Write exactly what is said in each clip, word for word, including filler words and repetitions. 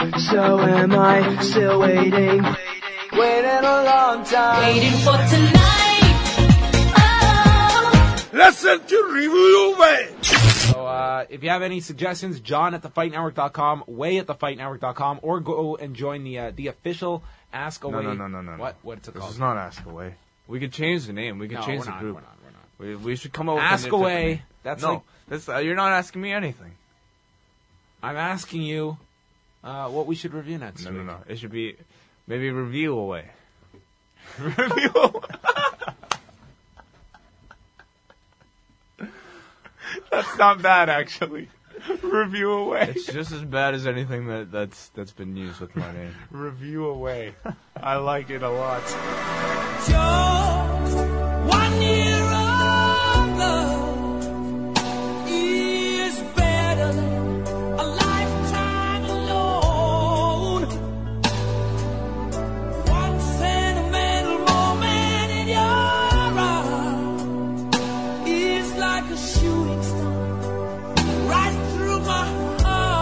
so am I. Still waiting, waiting a long time. Waiting for tonight. Oh. Listen to Review Way. So uh, if you have any suggestions, John at the fight network dot com, Way at the fight network dot com, or go and join the uh, the official Ask Away. No, no, no, no, no. What? What's it This called? is not Ask Away. We could change the name. We could No, change we're the not, group. we're not, we're not. We, we should come up with Ask a different Away. name. That's no, like- that's, uh, you're not asking me anything. I'm asking you uh, what we should review next No, week. no, no. It should be maybe Review Away. Review Away. That's not bad, actually. Review Away. It's just as bad as anything that, that's that's been used with my name. Review Away. I like it a lot. Just one year of love is better than a lifetime alone. One sentimental moment in your arms is like a shooting star right through my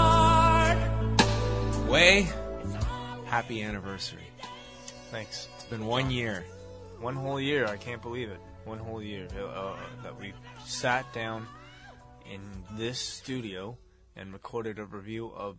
heart. Way, happy anniversary. Thanks. It's been one year. One whole year. I can't believe it. One whole year uh, that we sat down in this studio and recorded a review of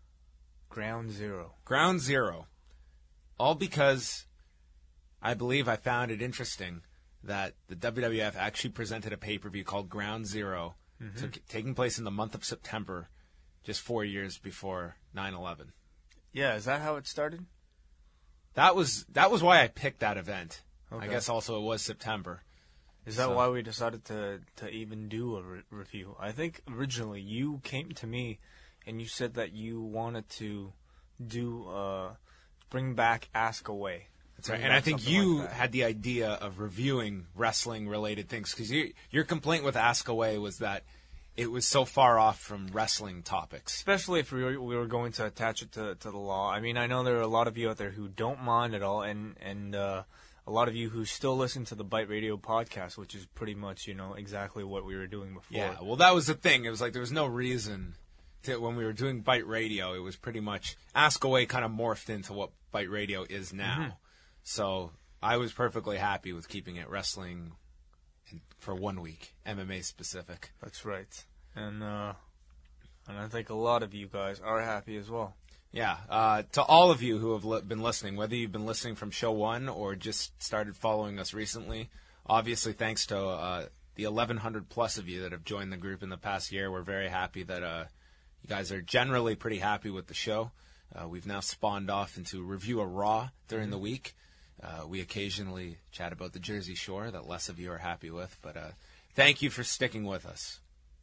Ground Zero. Ground Zero. All because I believe I found it interesting that the W W F actually presented a pay-per-view called Ground Zero, Mm-hmm. took, taking place in the month of September, just four years before nine eleven. Yeah, is that how it started? That was that was why I picked that event. Okay. I guess also it was September. Is that So- why we decided to, to even do a re- review? I think originally you came to me and you said that you wanted to do uh, bring back Ask Away. That's right. Bring And I back think something you like that. had the idea of reviewing wrestling-related things because you, your complaint with Ask Away was that it was so far off from wrestling topics. Especially if we were, we were going to attach it to, to the law. I mean, I know there are a lot of you out there who don't mind at all, and and uh, a lot of you who still listen to the Byte Radio podcast, which is pretty much, you know, exactly what we were doing before. Yeah, well, that was the thing. It was like there was no reason to, when we were doing Byte Radio, it was pretty much Ask Away kind of morphed into what Byte Radio is now. Mm-hmm. So I was perfectly happy with keeping it wrestling for one week, M M A specific. That's right. And uh, and I think a lot of you guys are happy as well. Yeah, uh, to all of you who have li- been listening, whether you've been listening from show one or just started following us recently, obviously thanks to uh, the eleven hundred plus of you that have joined the group in the past year, we're very happy that uh, you guys are generally pretty happy with the show. Uh, we've now spawned off into Review a Raw during the week. Uh, we occasionally chat about the Jersey Shore that less of you are happy with, but uh, thank you for sticking with us.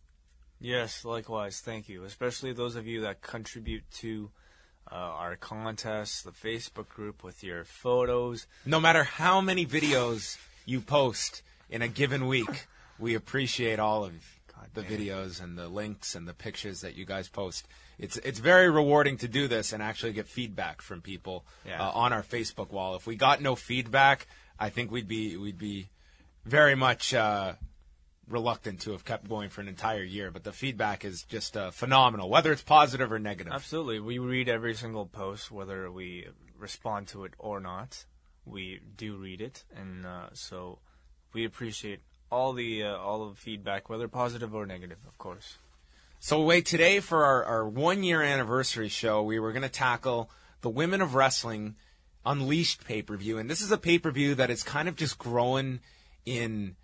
Yes, likewise. Thank you. Especially those of you that contribute to uh, our contests, the Facebook group with your photos. No matter how many videos you post in a given week, we appreciate all of the videos and the links and the pictures that you guys post. It's it's very rewarding to do this and actually get feedback from people Yeah. uh, on our Facebook wall. If we got no feedback, I think we'd be we'd be very much uh, reluctant to have kept going for an entire year. But the feedback is just uh, phenomenal, whether it's positive or negative. Absolutely. We read every single post, whether we respond to it or not. We do read it, and uh, so we appreciate all the uh, all of the feedback, whether positive or negative, of course. So wait, today for our, our one-year anniversary show, we were going to tackle the Women of Wrestling Unleashed pay-per-view. And this is a pay-per-view that is kind of just growing in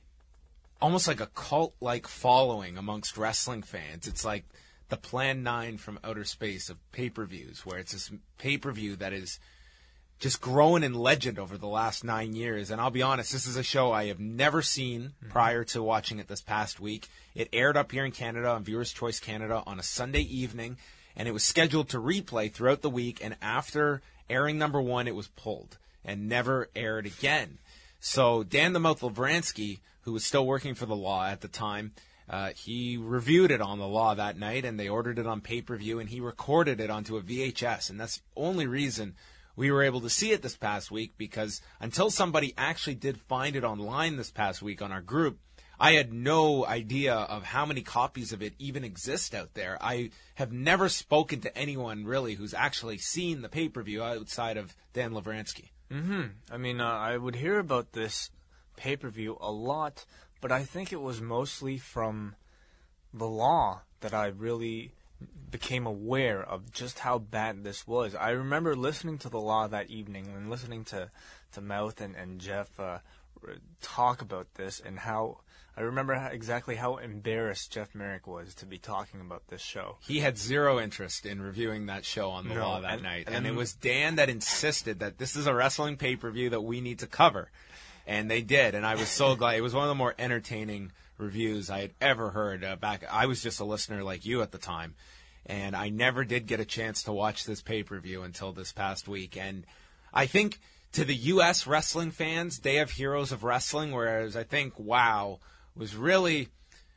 almost like a cult-like following amongst wrestling fans. It's like the Plan nine from outer space of pay-per-views, where it's this pay-per-view that is just growing in legend over the last nine years. And I'll be honest, this is a show I have never seen prior to watching it this past week. It aired up here in Canada on Viewers' Choice Canada on a Sunday evening, and it was scheduled to replay throughout the week. And after airing number one, it was pulled and never aired again. So Dan the Mouth Lavransky, who was still working for the Law at the time, uh, he reviewed it on the Law that night, and they ordered it on pay-per-view, and he recorded it onto a V H S. And that's the only reason we were able to see it this past week, because until somebody actually did find it online this past week on our group, I had no idea of how many copies of it even exist out there. I have never spoken to anyone really who's actually seen the pay-per-view outside of Dan Lavransky. Mm-hmm. I mean, uh, I would hear about this pay-per-view a lot, but I think it was mostly from the law that I really became aware of just how bad this was. I remember listening to the law that evening and listening to, to Mouth and, and Jeff uh, talk about this, and how I remember how, exactly how embarrassed Jeff Merrick was to be talking about this show. He had zero interest in reviewing that show on the No, law that and- night. and- And it was Dan that insisted that this is a wrestling pay-per-view that we need to cover. And they did. And I was so glad. It was one of the more entertaining reviews I had ever heard. Uh, back, I was just a listener like you at the time. And I never did get a chance to watch this pay-per-view until this past week. And I think to the U S wrestling fans, they have Heroes of Wrestling, whereas I think WOW was really,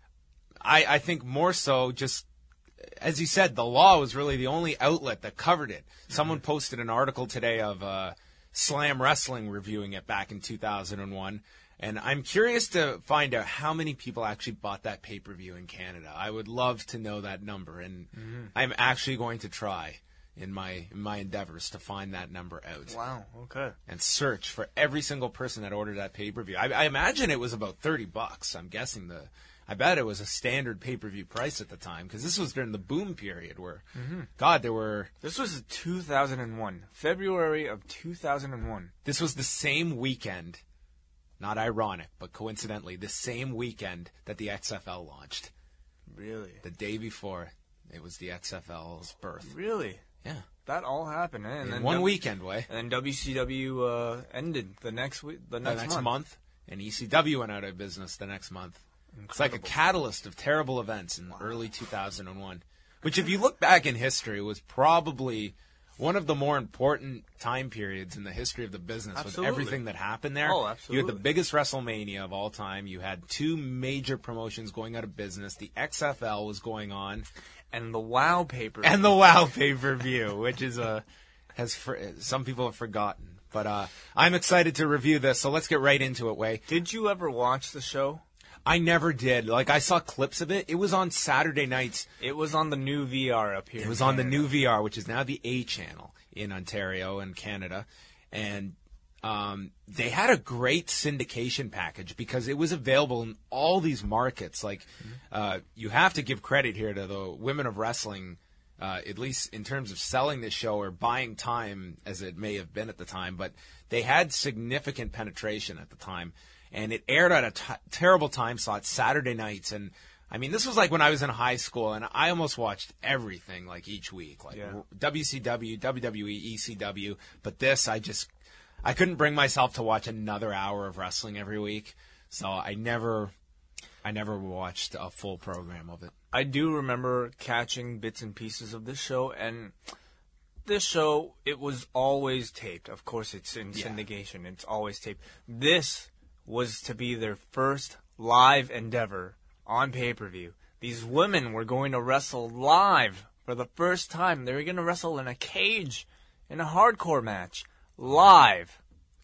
I, I think more so just, as you said, the law was really the only outlet that covered it. Mm-hmm. Someone posted an article today of uh, Slam Wrestling reviewing it back in two thousand one. And I'm curious to find out how many people actually bought that pay-per-view in Canada. I would love to know that number, and mm-hmm. I'm actually going to try in my in my endeavors to find that number out. Wow, okay. And search for every single person that ordered that pay-per-view. I, I imagine it was about thirty bucks. I'm guessing the, I bet it was a standard pay-per-view price at the time, because this was during the boom period where, mm-hmm. God, there were... This was two thousand one, February of two thousand one. This was the same weekend, not ironic, but coincidentally, the same weekend that the X F L launched. Really? The day before, it was the X F L's birth. Really? Yeah. That all happened, eh? And In then one w- weekend, way. And then W C W uh, ended the next week, the next, the next month. month. And E C W went out of business the next month. Incredible. It's like a catalyst of terrible events in wow. early two thousand one. Which, if you look back in history, was probably one of the more important time periods in the history of the business. Absolutely. With everything that happened there. Oh, absolutely. You had the biggest WrestleMania of all time. You had two major promotions going out of business. The X F L was going on. And the WOW pay-per-view. And the WOW pay-per-view, which is a... has for, some people have forgotten. But uh, I'm excited to review this, so let's get right into it, Way. Did you ever watch the show? I never did. Like, I saw clips of it. It was on Saturday nights. It was on the new V R up here. It was on the new V R, which is now the A channel in Ontario and Canada. And um, they had a great syndication package because it was available in all these markets. Like, uh, you have to give credit here to the Women of Wrestling, uh, at least in terms of selling this show or buying time, as it may have been at the time. But they had significant penetration at the time. And it aired at a t- terrible time slot, Saturday nights. And, I mean, this was like when I was in high school, and I almost watched everything, like, each week. Like, yeah. W C W, W W E, E C W. But this, I just, I couldn't bring myself to watch another hour of wrestling every week. So I never, I never watched a full program of it. I do remember catching bits and pieces of this show, and this show, it was always taped. Of course, it's in Yeah. syndication. It's always taped. This was to be their first live endeavor on pay-per-view. These women were going to wrestle live for the first time. They were going to wrestle in a cage, in a hardcore match, live.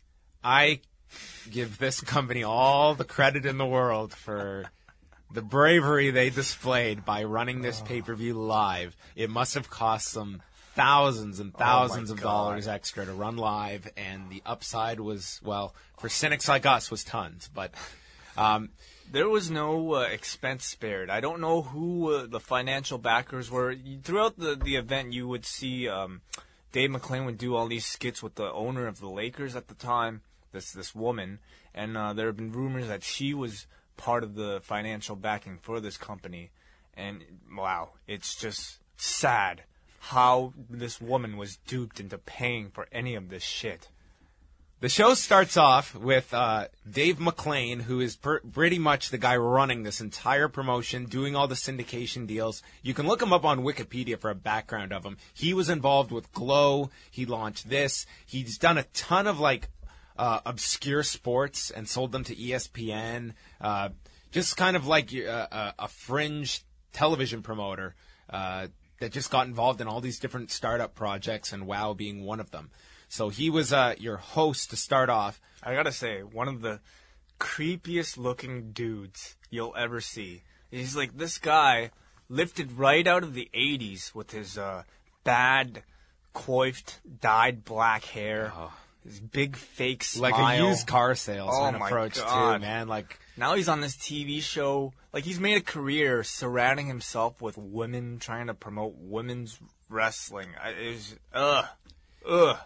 I give this company all the credit in the world for the bravery they displayed by running this pay-per-view live. It must have cost them thousands and thousands Oh my of God. dollars extra to run live, and the upside was, well, for cynics like us, was tons. But um, There was no uh, expense spared. I don't know who uh, the financial backers were. Throughout the, the event, you would see um, Dave McClain would do all these skits with the owner of the Lakers at the time, this this woman, and uh, there have been rumors that she was part of the financial backing for this company. And, wow, it's just sad how this woman was duped into paying for any of this shit. the show starts off with uh, Dave McClain, who is per- pretty much the guy running this entire promotion, doing all the syndication deals. You can look him up on Wikipedia for a background of him. He was involved with Glow. He launched this. He's done a ton of, like, uh, obscure sports and sold them to E S P N. Uh, just kind of like a, a, a fringe television promoter uh, that just got involved in all these different startup projects, and WOW being one of them. So he was uh, your host to start off. I gotta say, one of the creepiest looking dudes you'll ever see. He's like this guy lifted right out of the eighties with his uh, bad, coiffed, dyed black hair, Oh. his big fake Like smile. a used car salesman Oh my approach God. too, man. Like, Now he's on this T V show. Like, he's made a career surrounding himself with women, trying to promote women's wrestling. I, it was, ugh. Ugh.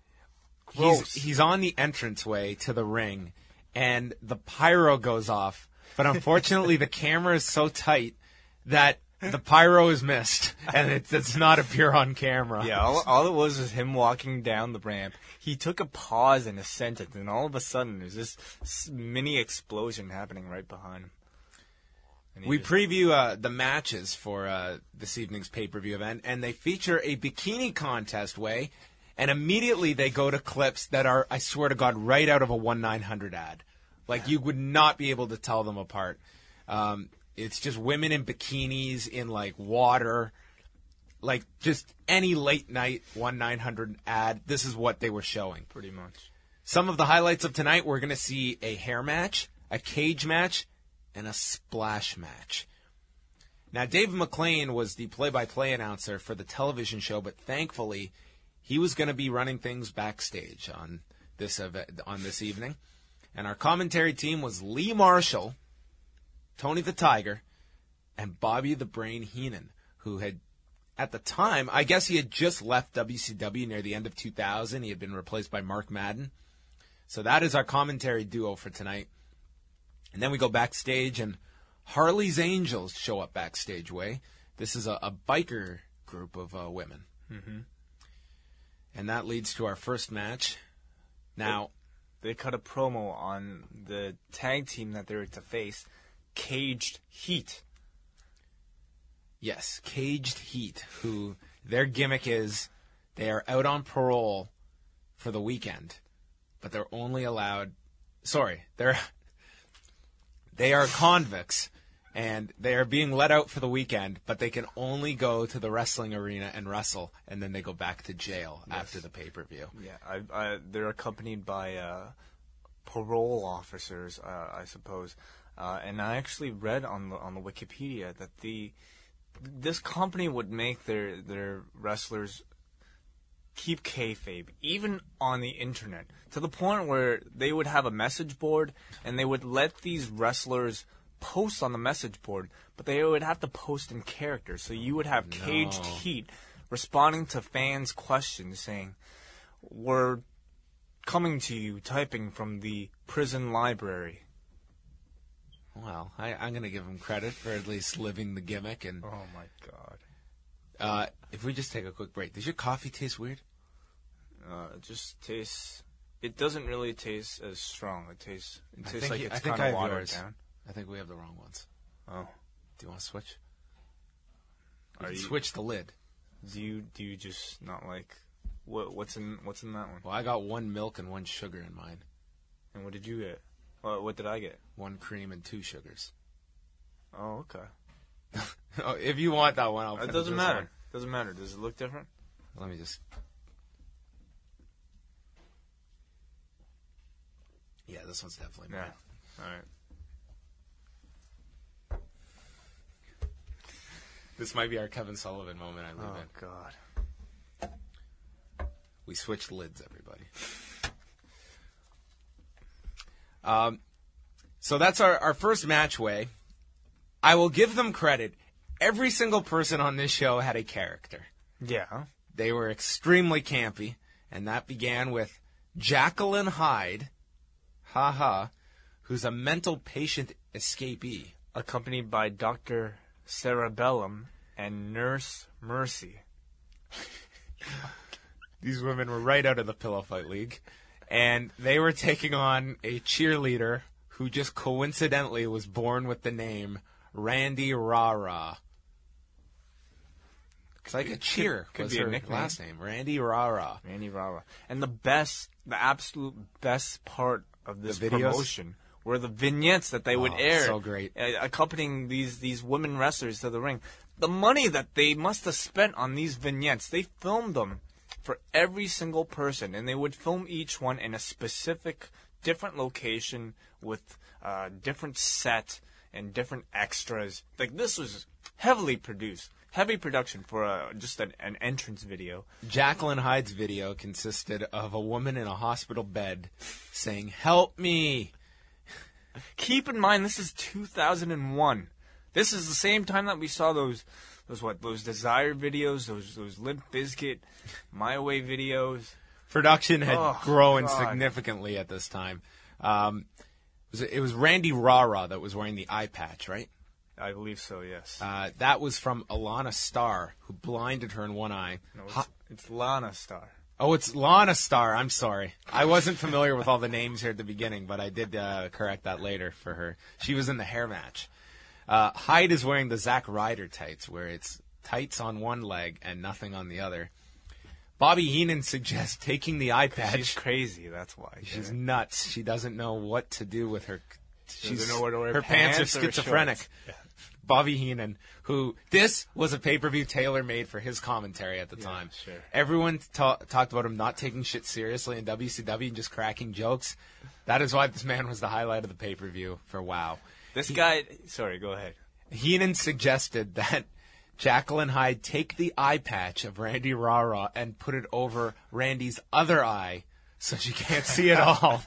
Gross. he's he's on the entranceway to the ring, and the pyro goes off. But unfortunately, the camera is so tight that the pyro is missed, and it does not appear on camera. Yeah, all, all it was was him walking down the ramp. He took a pause in a sentence, and all of a sudden, there's this s- mini explosion happening right behind him. And he We just- preview uh, the matches for uh, this evening's pay-per-view event, and they feature a bikini contest way, and immediately they go to clips that are, I swear to God, right out of a one nine hundred ad. Like, you would not be able to tell them apart. Um, it's just women in bikinis in, like, water. Like, just any late-night one nine hundred ad, this is what they were showing. pretty much. Some of the highlights of tonight, we're going to see a hair match, a cage match, and a splash match. Now, Dave McLean was the play-by-play announcer for the television show, but thankfully, he was going to be running things backstage on this event, on this evening. And our commentary team was Lee Marshall, Tony the Tiger, and Bobby the Brain Heenan, who had, at the time, I guess he had just left W C W near the end of two thousand. He had been replaced by Mark Madden. So that is our commentary duo for tonight. And then we go backstage, and Harley's Angels show up backstage way. This is a, a biker group of uh, women. Mm-hmm. And that leads to our first match. Now, They cut a promo on the tag team that they're to face, Caged Heat. yes, Caged Heat, who their gimmick is they are out on parole for the weekend, but they're only allowed, sorry, they're they are convicts, and they are being let out for the weekend, but they can only go to the wrestling arena and wrestle, and then they go back to jail after the pay-per-view. Yeah, I, I, they're accompanied by uh, parole officers, uh, I suppose. Uh, and I actually read on the on the Wikipedia that the this company would make their their wrestlers keep kayfabe, even on the internet, to the point where they would have a message board and they would let these wrestlers post on the message board, but they would have to post in character. So you would have Caged No. Heat responding to fans' questions, saying, "We're coming to you, typing from the prison library." Well, I, I'm going to give them credit for at least living the gimmick. And Oh my god! uh, if we just take a quick break, does your coffee taste weird? Uh, it just tastes. It doesn't really taste as strong. It tastes. It I tastes think like you- it's I think kind I of have watered yours. down. I think we have the wrong ones. Oh, Do you want to switch? are You you? can switch the lid. Do you? Do you just not like? What? What's in? What's in that one? Well, I got one milk and one sugar in mine. And what did you get? What, what did I get? One cream and two sugars. Oh, okay. Oh, if you want that one, I'll It finish doesn't this matter. one. Doesn't matter. Does it look different? Let me just. Yeah, this one's definitely Yeah. mine. All right. This might be our Kevin Sullivan moment I live Oh in. God. We switched lids, everybody. Um, so that's our, our first matchway. I will give them credit. Every single person on this show had a character. Yeah. They were extremely campy, and that began with Jacqueline Hyde, haha, who's a mental patient escapee. Accompanied by Doctor Cerebellum and Nurse Mercy. These women were right out of the Pillow Fight League, and they were taking on a cheerleader who just coincidentally was born with the name Randy Rah-Rah. It's like a cheer. could was be a her nickname. last name, Randy Rah-Rah. Randy Rara. And the best, the absolute best part of this The videos? promotion were the vignettes that they would Oh, air, so great. uh, accompanying these these women wrestlers to the ring. The money that they must have spent on these vignettes, they filmed them for every single person, and they would film each one in a specific different location with uh, different set and different extras. Like, this was heavily produced. Heavy production for uh, just an, an entrance video. Jacqueline Hyde's video consisted of a woman in a hospital bed saying, "Help me." Keep in mind, this is two thousand one. This is the same time that we saw those, those what, those Desire videos, those those Limp Bizkit, My Way videos. Production had Oh, grown God. significantly at this time. Um, it, was, it was Randy Rara that was wearing the eye patch, right? I believe so, yes. Uh, that was from Alana Starr, who blinded her in one eye. No, Ha- it's, it's Lana Star. Oh, it's Lana Starr. I'm sorry. I wasn't familiar with all the names here at the beginning, but I did uh, correct that later for her. She was in the hair match. Uh, Hyde is wearing the Zack Ryder tights, where it's tights on one leg and nothing on the other. Bobby Heenan suggests taking the eye patch. She's crazy, that's why. She's nuts. She doesn't know what to do with her. She's, know whether to wear her pants, pants are or schizophrenic. shorts. Yeah. Bobby Heenan, who this was a pay-per-view tailor-made for his commentary at the Yeah, time. sure. Everyone ta- talked about him not taking shit seriously in W C W and just cracking jokes. That is why this man was the highlight of the pay-per-view for WOW. This guy, sorry, go ahead. Heenan suggested that Jacqueline Hyde take the eye patch of Randy Rara and put it over Randy's other eye so she can't see it all.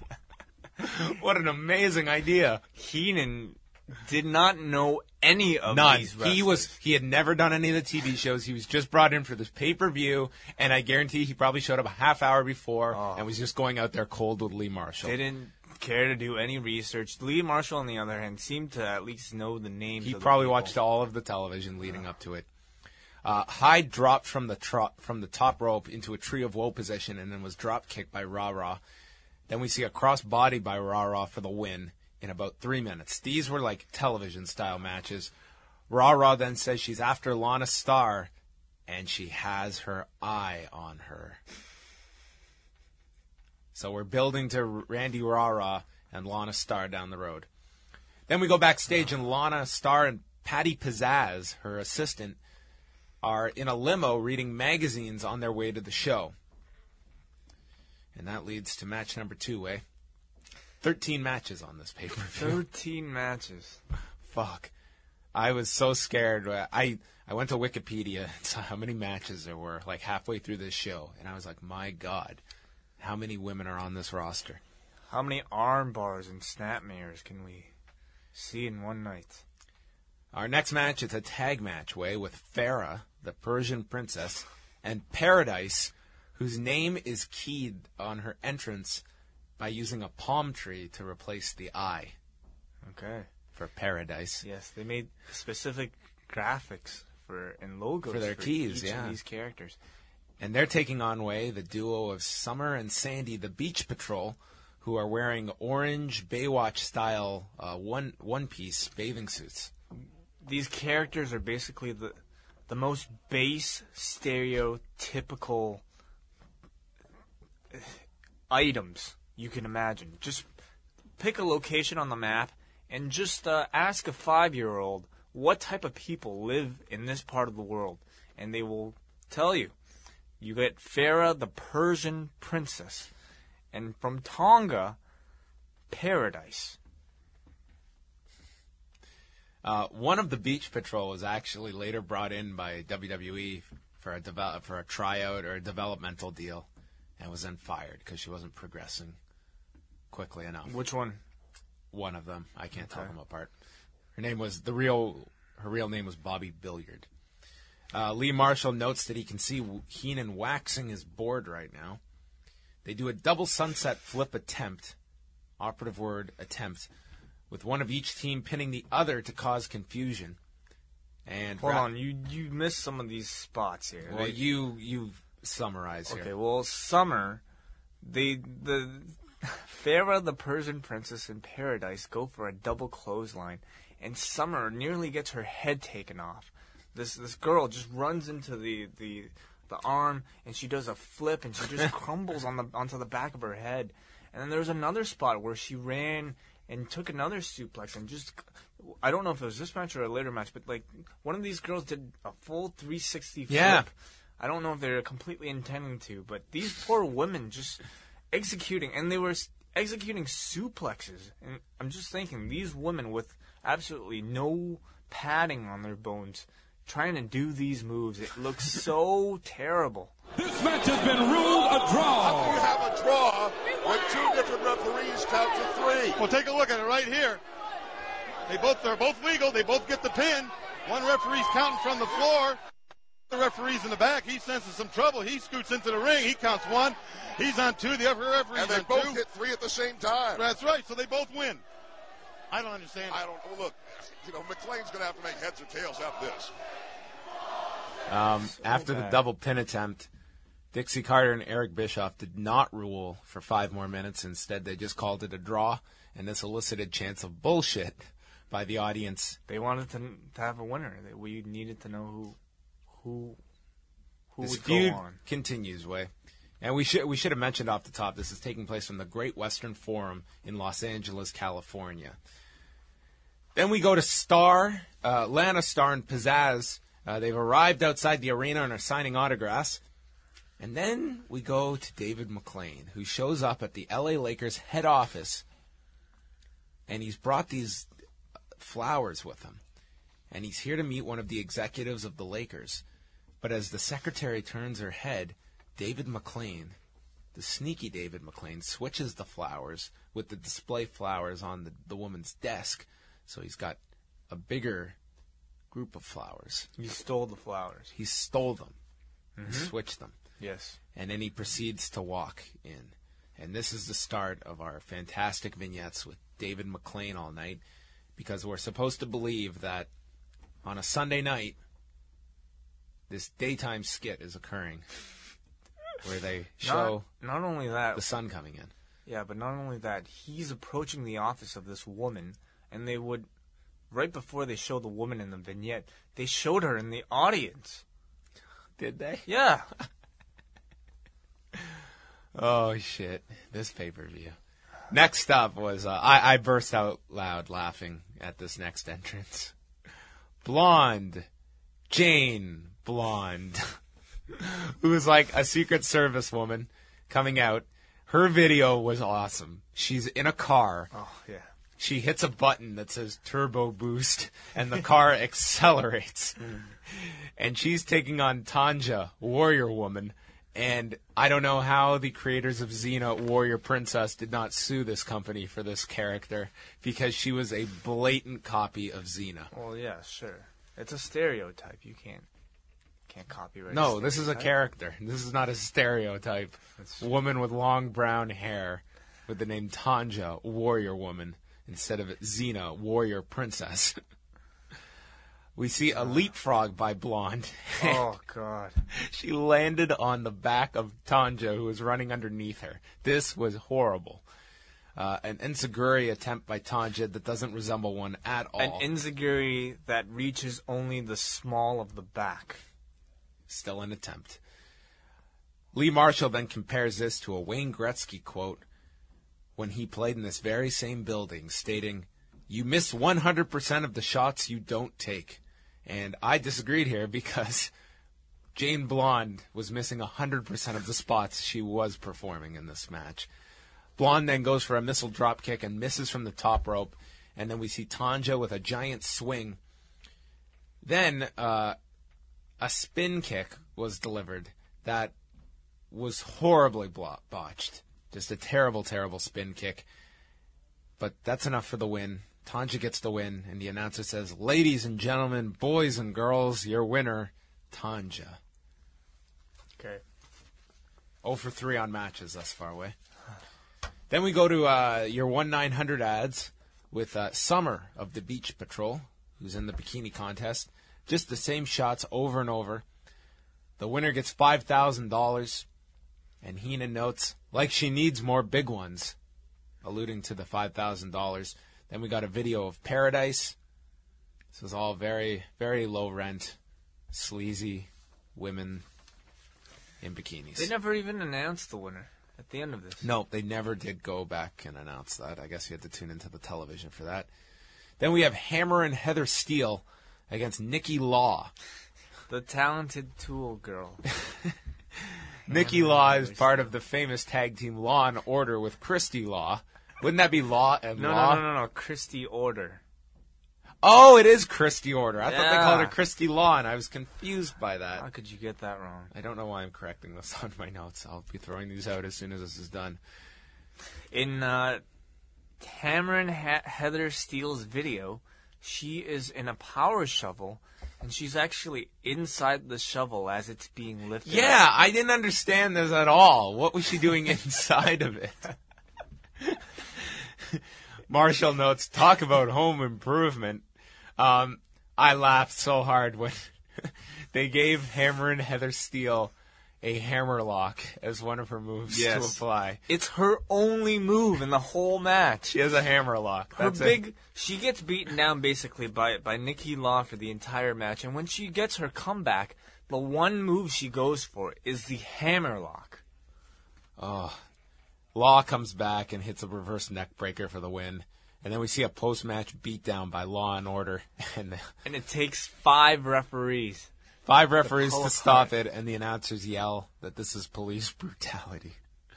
What an amazing idea. Heenan did not know any of None. these He wrestlers. was he had never done any of the T V shows. He was just brought in for this pay-per-view, and I guarantee he probably showed up a half hour before Oh. and was just going out there cold with Lee Marshall. Didn't care to do any research. Lee Marshall, on the other hand, seemed to at least know the names He of the probably people. watched all of the television leading up to it. Uh, Hyde dropped from the tro- from the top rope into a tree of woe position and then was drop kicked by Ra Ra. Then we see a cross body by Ra Ra for the win in about three minutes. These were like television style matches. Ra Ra then says she's after Lana Starr, and she has her eye on her. So we're building to Randy Ra Ra and Lana Starr down the road. Then we go backstage, and Lana Starr and Patty Pizzazz, her assistant, are in a limo reading magazines on their way to the show. And that leads to match number two, eh? Thirteen matches on this pay-per-view. Thirteen matches. Fuck. I was so scared. I, I went to Wikipedia and saw how many matches there were, like halfway through this show. And I was like, my God, how many women are on this roster? How many arm bars and snap mirrors can we see in one night? Our next match is a tag match, way, with Farah, the Persian princess, and Paradise, whose name is keyed on her entrance by using a palm tree to replace the eye Okay. for Paradise. Yes, they made specific graphics for and logos For their keys, each yeah. of these characters. And they're taking on, way, the duo of Summer and Sandy, the Beach Patrol, who are wearing orange Baywatch-style uh, one one piece bathing suits. These characters are basically the the most base stereotypical items you can imagine. Just pick a location on the map and just uh, ask a five-year-old what type of people live in this part of the world, and they will tell you. You get Farah, the Persian princess, and from Tonga, Paradise. Uh, one of the Beach Patrol was actually later brought in by W W E for a develop, for a tryout or a developmental deal, and was then fired because she wasn't progressing quickly enough. Which one? One of them, I can't tell Okay. them apart. Her name was the real. Her real name was Bobby Billiard. Uh, Lee Marshall notes that he can see Heenan waxing his board right now. They do a double sunset flip attempt, operative word attempt, with one of each team pinning the other to cause confusion. And Hold Ra- on, you you missed some of these spots here. Well, They- you you summarize okay, here. well, Summer, they the Farah, the Persian princess, and Paradise go for a double clothesline, and Summer nearly gets her head taken off. This this girl just runs into the the the arm, and she does a flip, and she just crumbles on the onto the back of her head. And then there's another spot where she ran and took another suplex and just, I don't know if it was this match or a later match, but like one of these girls did a full three sixty flip. Yeah. I don't know if they're completely intending to, but these poor women just, executing, and they were s- executing suplexes. And I'm just thinking, these women with absolutely no padding on their bones, trying to do these moves, it looks so terrible. This match has been ruled a draw. How do you have a draw when two different referees count to three? Well, take a look at it right here. They both they're both legal. They both get the pin. One referee's counting from the floor. The referee's in the back. He senses some trouble. He scoots into the ring. He counts one. He's on two. The other referee's And they on both two. hit three at the same time. That's right. So they both win. I don't understand. I don't well, look. You know, McLean's going to have to make heads or tails out of this. Um, after the bad. double pin attempt, Dixie Carter and Eric Bischoff did not rule for five more minutes. Instead, they just called it a draw, and this elicited chants of bullshit by the audience. They wanted to, to have a winner. They- We needed to know who who who This would feud go on. continues, Way. And we should we should have mentioned off the top, this is taking place from the Great Western Forum in Los Angeles, California. Then we go to Star, uh, Lana Star and Pizzazz. Uh, they've arrived outside the arena and are signing autographs. And then we go to David McLean, who shows up at the L A Lakers head office, and he's brought these flowers with him. And he's here to meet one of the executives of the Lakers. But as the secretary turns her head, David McLean, the sneaky David McLean, switches the flowers with the display flowers on the, the woman's desk. So he's got a bigger group of flowers. You stole the flowers. He stole them and switched them. Yes. And then he proceeds to walk in. And this is the start of our fantastic vignettes with David McLean all night, because we're supposed to believe that on a Sunday night, this daytime skit is occurring where they show Not, not only that, the sun coming in. yeah, but not only that, he's approaching the office of this woman, and they would, right before they show the woman in the vignette, they showed her in the audience. Did they? Yeah. Oh, shit. This pay-per-view. Next up was, uh, I, I burst out loud laughing at this next entrance. Blonde. Jane Blonde. Who was like a Secret Service woman coming out. Her video was awesome. She's in a car. Oh, yeah. She hits a button that says turbo boost, and the car accelerates. And she's taking on Tanja, Warrior Woman. And I don't know how the creators of Xena, Warrior Princess, did not sue this company for this character, because she was a blatant copy of Xena. Well, yeah, sure. It's a stereotype. You can't can't copyright. No, this is a stereotype. character. This is not a stereotype. Woman with long brown hair with the name Tanja, Warrior Woman, instead of Xena, Warrior Princess. We see a leapfrog by Blonde. Oh, God. She landed on the back of Tanja, who was running underneath her. This was horrible. Uh, an enziguri attempt by Tanja that doesn't resemble one at all. An enziguri that reaches only the small of the back. Still an attempt. Lee Marshall then compares this to a Wayne Gretzky quote when he played in this very same building, stating, "You miss one hundred percent of the shots you don't take." And I disagreed here because Jane Blonde was missing one hundred percent of the spots she was performing in this match. Blonde then goes for a missile drop kick and misses from the top rope. And then we see Tanja with a giant swing. Then uh, a spin kick was delivered that was horribly blo- botched. Just a terrible, terrible spin kick. But that's enough for the win. Tanja gets the win, and the announcer says, "Ladies and gentlemen, boys and girls, your winner, Tanja." Okay. oh for three on matches thus far away. Then we go to uh, your one nine hundred ads with uh, Summer of the Beach Patrol, who's in the bikini contest. Just the same shots over and over. The winner gets five thousand dollars, and Heenan notes, like she needs more big ones, alluding to the five thousand dollars. Then we got a video of Paradise. This was all very, very low rent, sleazy women in bikinis. They never even announced the winner at the end of this. No, they never did go back and announce that. I guess you had to tune into the television for that. Then we have Hammer and Heather Steele against Nikki Law. The talented Tool girl. Nikki Law is part of the famous tag team Law and Order with Christy Law. Wouldn't that be Law and No, Law? no, no, no, no. Christy Order. Oh, it is Christy Order. I thought they Yeah. called her Christy Law, and I was confused by that. How could you get that wrong? I don't know why I'm correcting this on my notes. I'll be throwing these out as soon as this is done. In uh, Cameron ha- Heather Steele's video, she is in a power shovel, and she's actually inside the shovel as it's being lifted. Yeah, I didn't understand this at all. What was she doing inside of it? Marshall notes, talk about home improvement. Um, I laughed so hard when they gave Hammer and Heather Steele a hammerlock as one of her moves Yes. to apply. It's her only move in the whole match. She has a hammerlock. Her That's big, it. she gets beaten down basically by by Nikki Law for the entire match, and when she gets her comeback, the one move she goes for is the hammerlock. Oh, Law comes back and hits a reverse neck breaker for the win. And then we see a post-match beatdown by Law and Order. And And it takes five referees. five referees pull to apart. stop it, and the announcers yell that this is police brutality.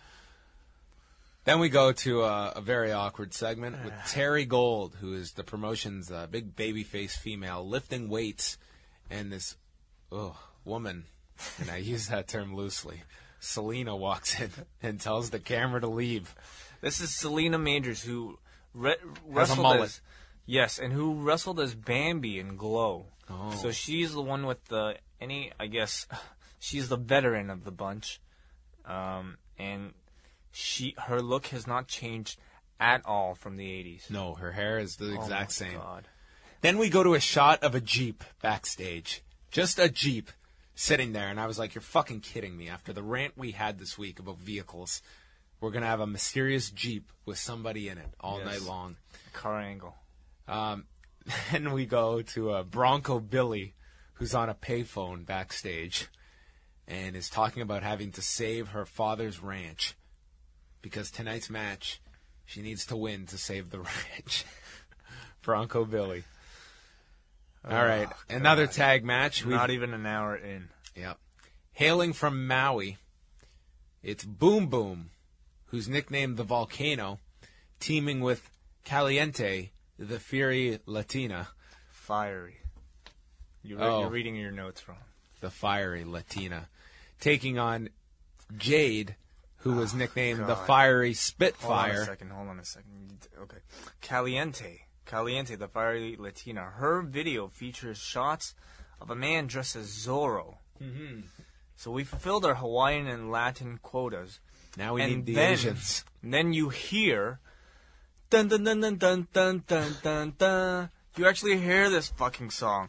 Then we go to a, a very awkward segment with Terry Gold, who is the promotion's uh, big babyface female, lifting weights. And this oh, woman, and I use that term loosely, Selena walks in and tells the camera to leave. This is Selena Majors, who re- Has a wrestled mullet. as yes, and who wrestled as Bambi in Glow. Oh. So she's the one with the any, I guess, she's the veteran of the bunch, um, and she her look has not changed at all from the eighties. No, her hair is the Oh exact my same. God. Then we go to a shot of a Jeep backstage. Just a Jeep sitting there. And I was like, you're fucking kidding me. After the rant we had this week about vehicles, we're going to have a mysterious Jeep with somebody in it all Yes. night long. Car angle. Um, then we go to uh, Bronco Billy, who's on a payphone backstage and is talking about having to save her father's ranch because tonight's match, she needs to win to save the ranch. Bronco Billy. All right, another tag match. We've- Not even an hour in. Yep. Hailing from Maui, it's Boom Boom, who's nicknamed the Volcano, teaming with Caliente, the Fury Latina, Fiery. You're, re- Oh. you're reading your notes wrong. the Fiery Latina, taking on Jade, who was nicknamed the God. Fiery Hold on a Spitfire. second. Hold on a second. Okay. Caliente. Caliente, the Fiery Latina. Her video features shots of a man dressed as Zorro. Mm-hmm. So we fulfilled our Hawaiian and Latin quotas. Now we and need the then, Asians. Then you hear dun dun dun dun dun dun dun dun dun. You actually hear this fucking song.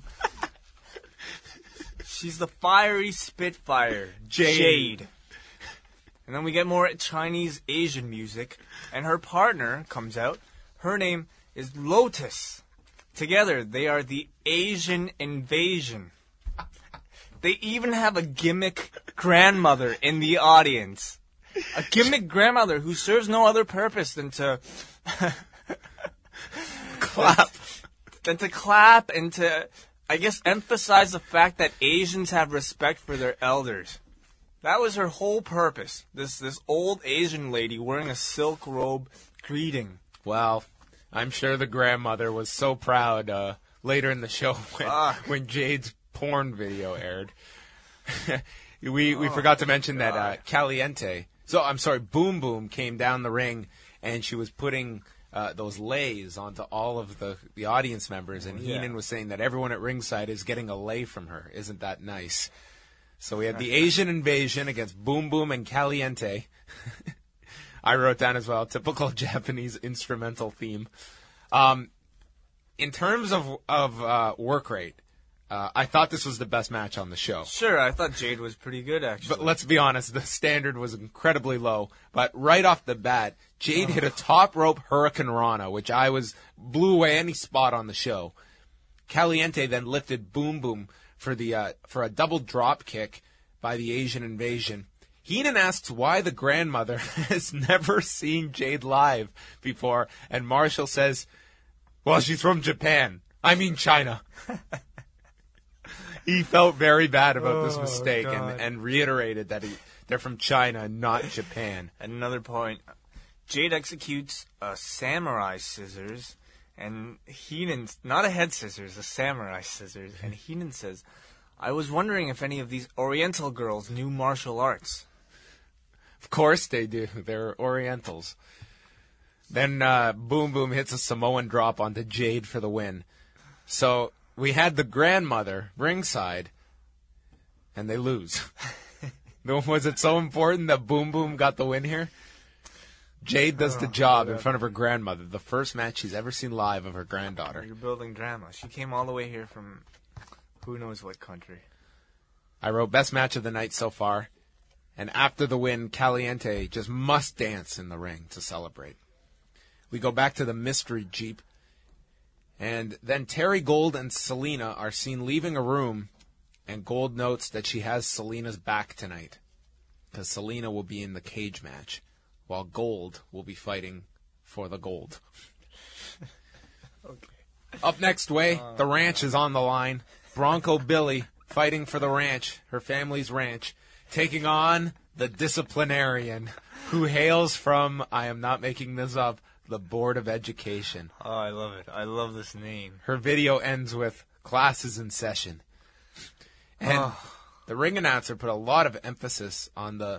She's the Fiery Spitfire, Jade. Jade. And then we get more Chinese Asian music, and her partner comes out. Her name is Lotus. Together, they are the Asian Invasion. They even have a gimmick grandmother in the audience. A gimmick grandmother who serves no other purpose than to clap. Than to clap and to, I guess, emphasize the fact that Asians have respect for their elders. That was her whole purpose. This this old Asian lady wearing a silk robe greeting. Well, I'm sure the grandmother was so proud uh, later in the show when, Fuck. when Jade's porn video aired. we we forgot to mention that uh, Caliente. So I'm sorry, Boom Boom came down the ring and she was putting uh, those lays onto all of the, the audience members, and yeah. Heenan was saying that everyone at ringside is getting a lay from her. Isn't that nice? So we had the Asian Invasion against Boom Boom and Caliente. I wrote down as well, typical Japanese instrumental theme. Um, in terms of of uh, work rate, uh, I thought this was the best match on the show. Sure, I thought Jade was pretty good, actually. But let's be honest, the standard was incredibly low. But right off the bat, Jade hit a top rope Hurricane Rana, which I was blew away any spot on the show. Caliente then lifted Boom Boom for the uh, for a double drop kick by the Asian Invasion. Heenan asks why the grandmother has never seen Jade live before, and Marshall says, well, she's from Japan. I mean China. He felt very bad about this Oh, mistake God. and, and reiterated that he They're from China, not Japan. At another point, Jade executes a samurai scissors, and Heenan, not a head scissors, a samurai scissors, and Heenan says, I was wondering if any of these Oriental girls knew martial arts. Of course they do. They're Orientals. Then uh, Boom Boom hits a Samoan drop onto Jade for the win. So we had the grandmother ringside, and they lose. Was it so important that Boom Boom got the win here? Jade does the job in front of her grandmother, the first match she's ever seen live of her granddaughter. You're building drama. She came all the way here from who knows what country. I wrote best match of the night so far, and after the win, Caliente just must dance in the ring to celebrate. We go back to the mystery Jeep, and then Terry Gold and Selena are seen leaving a room, and Gold notes that she has Selena's back tonight, because Selena will be in the cage match, while Gold will be fighting for the gold. Okay. Up next way, uh, the ranch is on the line. Bronco Billy fighting for the ranch, her family's ranch, taking on the disciplinarian, who hails from, I am not making this up, the Board of Education. Oh, I love it. I love this name. Her video ends with, classes in session. And oh. the ring announcer put a lot of emphasis on the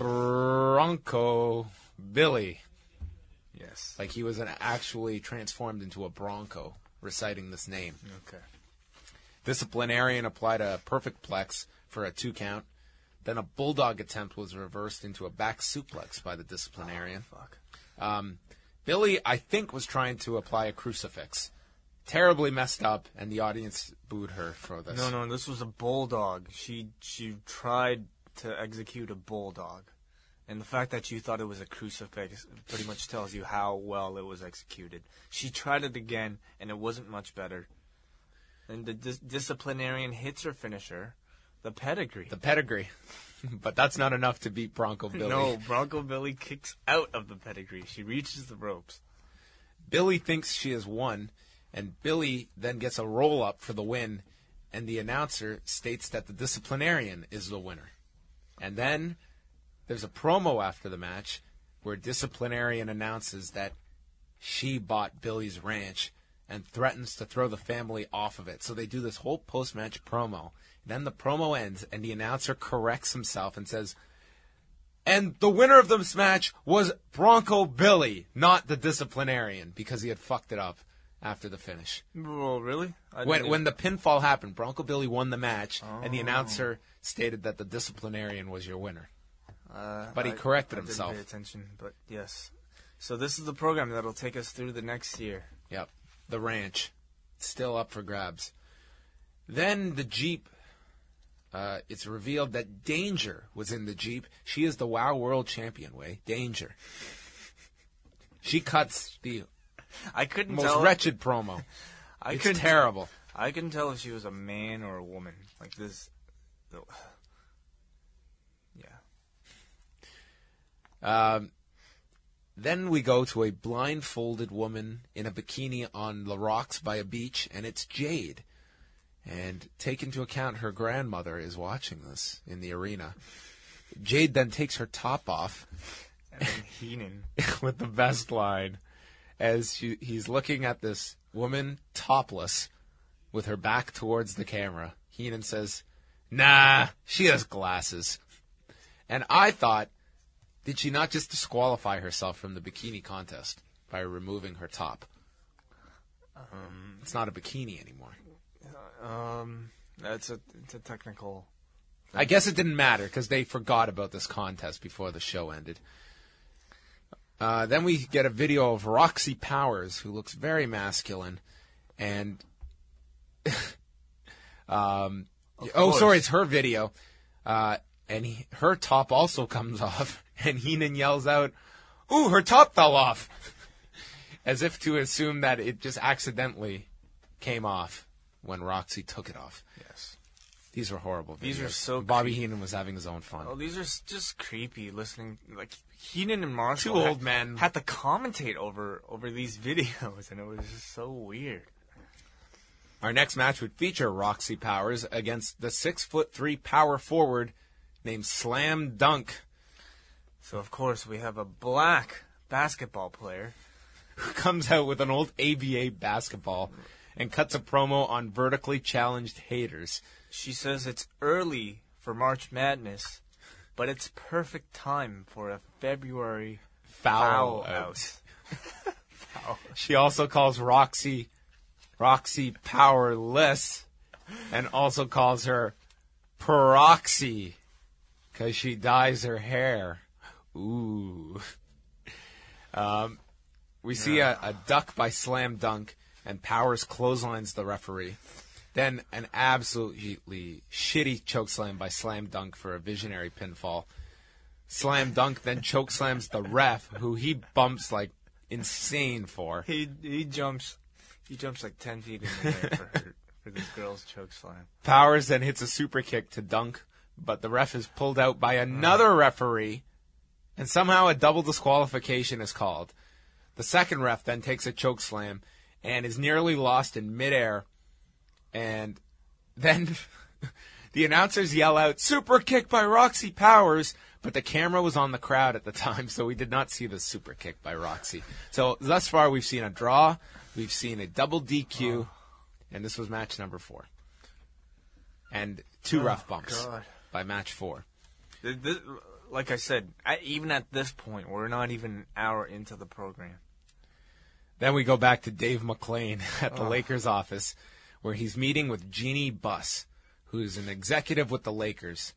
Bronco Billy. Yes. Like he was an actually transformed into a bronco, reciting this name. Okay. Disciplinarian applied a perfect plex for a two count. Then a bulldog attempt was reversed into a back suplex by the disciplinarian. Oh, fuck. Um, Billy, I think, was trying to apply a crucifix. Terribly messed up, and the audience booed her for this. No, no, this was a bulldog. She she tried to execute a bulldog. And the fact that you thought it was a crucifix pretty much tells you how well it was executed. She tried it again, and it wasn't much better. And the dis- disciplinarian hits her finisher, the pedigree. The pedigree. But that's not enough to beat Bronco Billy. No, Bronco Billy kicks out of the pedigree. She reaches the ropes. Billy thinks she has won, and Billy then gets a roll-up for the win, and the announcer states that the disciplinarian is the winner. And then there's a promo after the match where disciplinarian announces that she bought Billy's ranch and threatens to throw the family off of it. So they do this whole post-match promo. Then the promo ends, and the announcer corrects himself and says, and the winner of this match was Bronco Billy, not the disciplinarian, because he had fucked it up after the finish. Well, really? I When when the pinfall happened, Bronco Billy won the match, oh. and the announcer stated that the disciplinarian was your winner. Uh, but he I, corrected I himself. Didn't pay attention, but yes. So this is the program that'll take us through the next year. Yep. The ranch. Still up for grabs. Then the Jeep. Uh, it's revealed that Danger was in the Jeep. She is the WoW World Champion, Way. Danger. She cuts the I couldn't most tell. wretched promo. I it's couldn't, terrible. I couldn't tell if she was a man or a woman. Like this. Yeah. Um, then we go to a blindfolded woman in a bikini on the rocks by a beach, and it's Jade. And take into account her grandmother is watching this in the arena. Jade then takes her top off. And then Heenan. With the best line. As she, he's looking at this woman topless with her back towards the camera. Heenan says, nah, she has glasses. And I thought, did she not just disqualify herself from the bikini contest by removing her top? Um, it's not a bikini anymore. Um, that's a it's a technical thing. I guess it didn't matter because they forgot about this contest before the show ended. Uh, then we get a video of Roxy Powers, who looks very masculine, and um, oh, sorry, it's her video, uh, and he, her top also comes off, and Heenan yells out, "Ooh, her top fell off," as if to assume that it just accidentally came off when Roxy took it off. Yes. These were horrible videos. These are so Bobby creepy. Heenan was having his own fun. Oh, these are s- just creepy listening. Like, Heenan and Marshall Two had, old men. had to commentate over, over these videos, and it was just so weird. Our next match would feature Roxy Powers against the six foot three power forward named Slam Dunk, So, of course, we have a black basketball player. who comes out with an old A B A basketball and cuts a promo on vertically challenged haters. She says it's early for March Madness, but it's perfect time for a February Foul, foul out. out. She also calls Roxy Roxy powerless and also calls her Peroxy because she dyes her hair. Ooh. Um, we see a, a duck by Slam Dunk, and Powers clotheslines the referee. Then an absolutely shitty chokeslam by Slam Dunk for a visionary pinfall. Slam Dunk then chokeslams the ref, who he bumps like insane for. He he jumps he jumps like ten feet in the air for her, for this girl's choke slam. Powers then hits a super kick to Dunk, but the ref is pulled out by another referee, and somehow a double disqualification is called. The second ref then takes a choke slam and is nearly lost in midair, and then the announcers yell out, "Super kick by Roxy Powers," but the camera was on the crowd at the time, so we did not see the super kick by Roxy. So thus far, we've seen a draw, we've seen a double D Q, oh. and this was match number four. And two oh, rough bumps God. by match four. This, this, like I said, I, even at this point, we're not even an hour into the program. Then we go back to Dave McClain at the oh. Lakers office, where he's meeting with Jeannie Buss, who's an executive with the Lakers.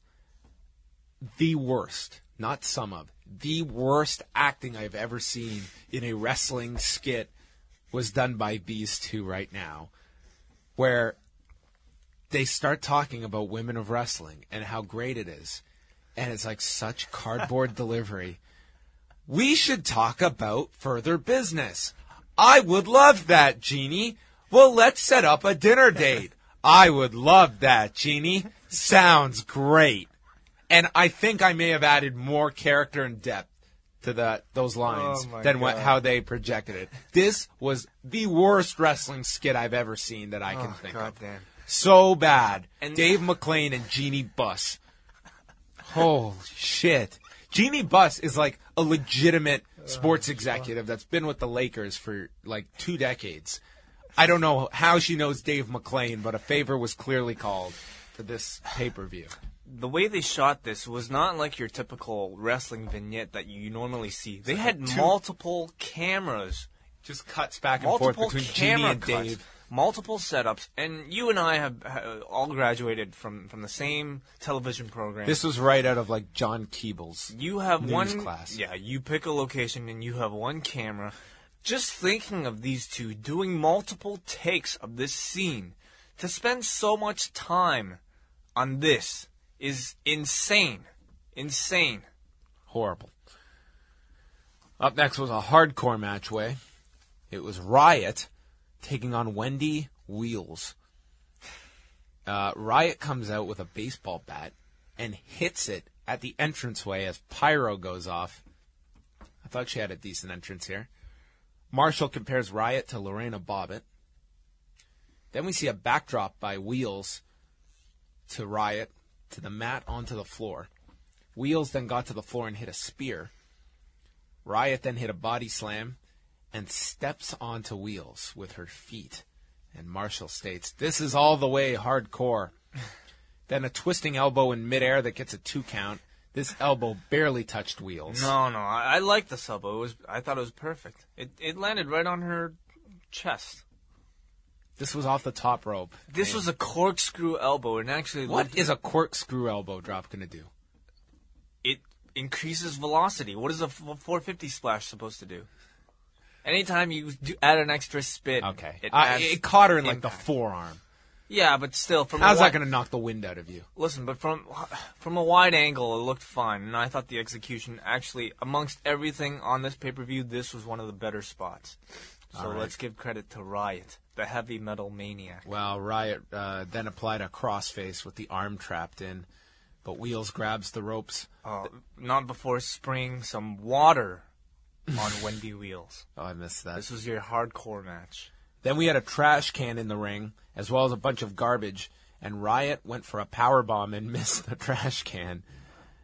The worst, not some of, the worst acting I've ever seen in a wrestling skit was done by these two right now, where they start talking about women of wrestling and how great it is. And it's like such cardboard delivery. We should talk about further business. I would love that, Jeannie. Well, let's set up a dinner date. I would love that, Jeannie. Sounds great. And I think I may have added more character and depth to that those lines oh than God. what, how they projected it. This was the worst wrestling skit I've ever seen that I can oh, think God of. Damn. So bad. And Dave McClain and Jeannie Buss. Holy shit. Jeannie Buss is like a legitimate sports executive that's been with the Lakers for like two decades. I don't know how she knows Dave McClain, but a favor was clearly called for this pay-per-view. The way they shot this was not like your typical wrestling vignette that you normally see. They had two- multiple cameras, Just cuts back and multiple forth between Jeannie camera and cuts, Dave. multiple setups, and you and I have uh, all graduated from, from the same television program. This was right out of like John Keeble's you have news one class. Yeah, you pick a location and you have one camera. Just thinking of these two doing multiple takes of this scene to spend so much time on this is insane. Insane. Horrible. Up next was a hardcore matchway. It was Riot taking on Wendy Wheels. Uh, Riot comes out with a baseball bat and hits it at the entranceway as pyro goes off. I thought she had a decent entrance here. Marshall compares Riot to Lorena Bobbitt. Then we see a backdrop by Wheels to Riot, to the mat onto the floor. Wheels then got to the floor and hit a spear. Riot then hit a body slam and steps onto Wheels with her feet. And Marshall states, "This is all the way hardcore." Then a twisting elbow in midair that gets a two count. This elbow barely touched Wheels. No, no, I, I like this elbow. It was, I thought it was perfect. It it landed right on her chest. This was off the top rope. This Man. was a corkscrew elbow, and actually, What looked- is a corkscrew elbow drop going to do? it increases velocity. What is a f- four fifty splash supposed to do? Anytime you do add an extra spin, Okay. it, Uh, adds it caught her in like the impact. forearm. Yeah, but still, from How's a that wi- going to knock the wind out of you? Listen, but from from a wide angle, it looked fine, and I thought the execution actually, amongst everything on this pay per view, this was one of the better spots. So All right. let's give credit to Riot, the heavy metal maniac. Well, Riot uh, then applied a crossface with the arm trapped in, but Wheels grabs the ropes. Uh, not before spraying some water on Wendy Wheels. Oh, I missed that. This was your hardcore match. Then we had a trash can in the ring, as well as a bunch of garbage, and Riot went for a power bomb and missed the trash can.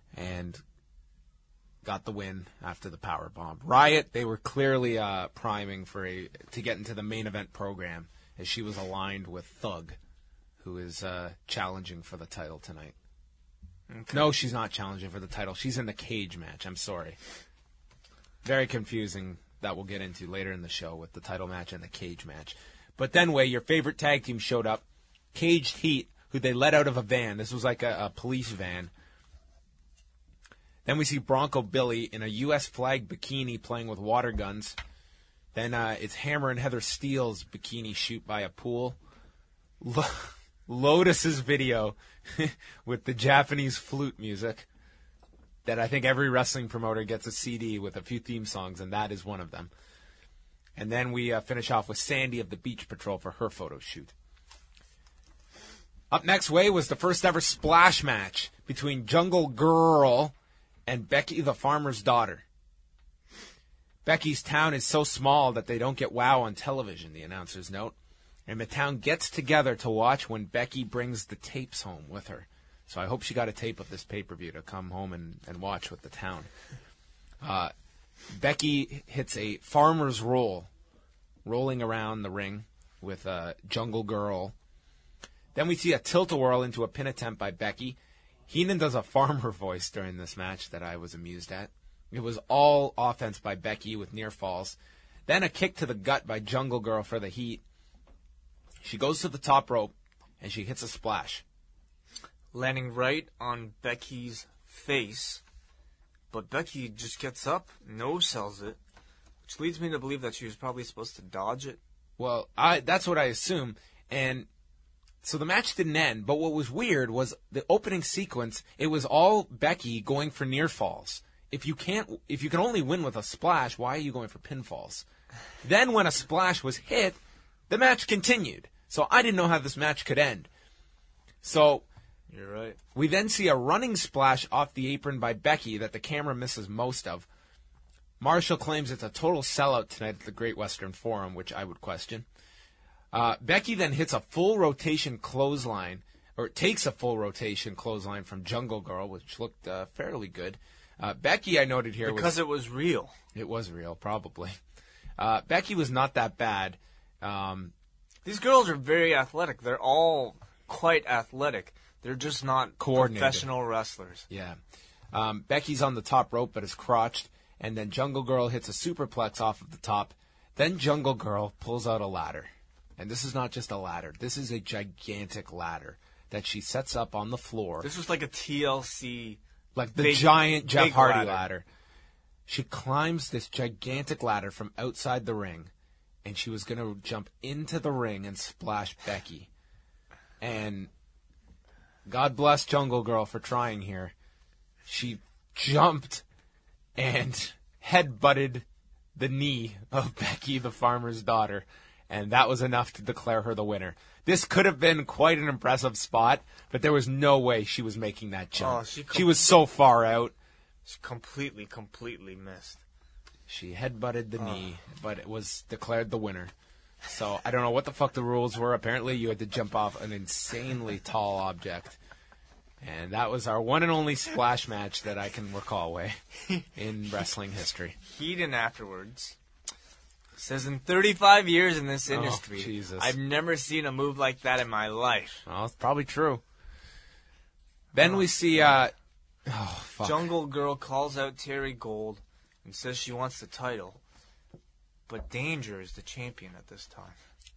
and got the win after the power bomb. Riot, they were clearly uh, priming for a to get into the main event program, as she was aligned with Thug, who is uh, challenging for the title tonight. Okay. No, she's not challenging for the title. She's in the cage match. I'm sorry. Very confusing. That we'll get into later in the show with the title match and the cage match. But then, Way, your favorite tag team showed up, Caged Heat, who they let out of a van. This was like a, a police van. Then we see Bronco Billy in a U S flag bikini playing with water guns. Then uh, it's Hammer and Heather Steele's bikini shoot by a pool. Lo- Lotus's video with the Japanese flute music. That I think every wrestling promoter gets a C D with a few theme songs, and that is one of them. And then we uh, finish off with Sandy of the Beach Patrol for her photo shoot. Up next, Way, was the first ever splash match between Jungle Girl and Becky the Farmer's Daughter. Becky's town is so small that they don't get WOW on television, the announcers note. And the town gets together to watch when Becky brings the tapes home with her. So I hope she got a tape of this pay-per-view to come home and, and watch with the town. Uh, Becky hits a farmer's roll, rolling around the ring with uh, Jungle Girl. Then we see a tilt-a-whirl into a pin attempt by Becky. Heenan does a farmer voice during this match that I was amused at. It was all offense by Becky with near falls. Then a kick to the gut by Jungle Girl for the heat. She goes to the top rope, and she hits a splash. Landing right on Becky's face. But Becky just gets up, no-sells it, which leads me to believe that she was probably supposed to dodge it. Well, I that's what I assume. And so the match didn't end, but what was weird was the opening sequence, it was all Becky going for near falls. If you can't, if you can only win with a splash, why are you going for pinfalls? Then when a splash was hit, the match continued. So I didn't know how this match could end. So you're right. We then see a running splash off the apron by Becky that the camera misses most of. Marshall claims it's a total sellout tonight at the Great Western Forum, which I would question. Uh, Becky then hits a full rotation clothesline, or takes a full rotation clothesline from Jungle Girl, which looked uh, fairly good. Uh, Becky, I noted here, because was, it was real. It was real, probably. Uh, Becky was not that bad. Um, These girls are very athletic. They're all quite athletic. They're just not coordinated professional wrestlers. Yeah. Um, Becky's on the top rope, but is crotched. And then Jungle Girl hits a superplex off of the top. Then Jungle Girl pulls out a ladder. And this is not just a ladder. This is a gigantic ladder that she sets up on the floor. This was like a T L C. Like the big, giant Jeff Hardy ladder. ladder. She climbs this gigantic ladder from outside the ring. And she was going to jump into the ring and splash Becky. And God bless Jungle Girl for trying here. She jumped and head-butted the knee of Becky, the farmer's daughter, and that was enough to declare her the winner. This could have been quite an impressive spot, but there was no way she was making that jump. Oh, she, com- she was so far out. She completely, completely missed. She head-butted the oh. knee, but it was declared the winner. So I don't know what the fuck the rules were. Apparently you had to jump off an insanely tall object. And that was our one and only splash match that I can recall, Way, in wrestling history. Heaton afterwards says, in thirty-five years in this industry, oh, Jesus. I've never seen a move like that in my life. Well, it's probably true. Then oh. we see uh, oh, fuck. Jungle Girl calls out Terry Gold and says she wants the title. But Danger is the champion at this time.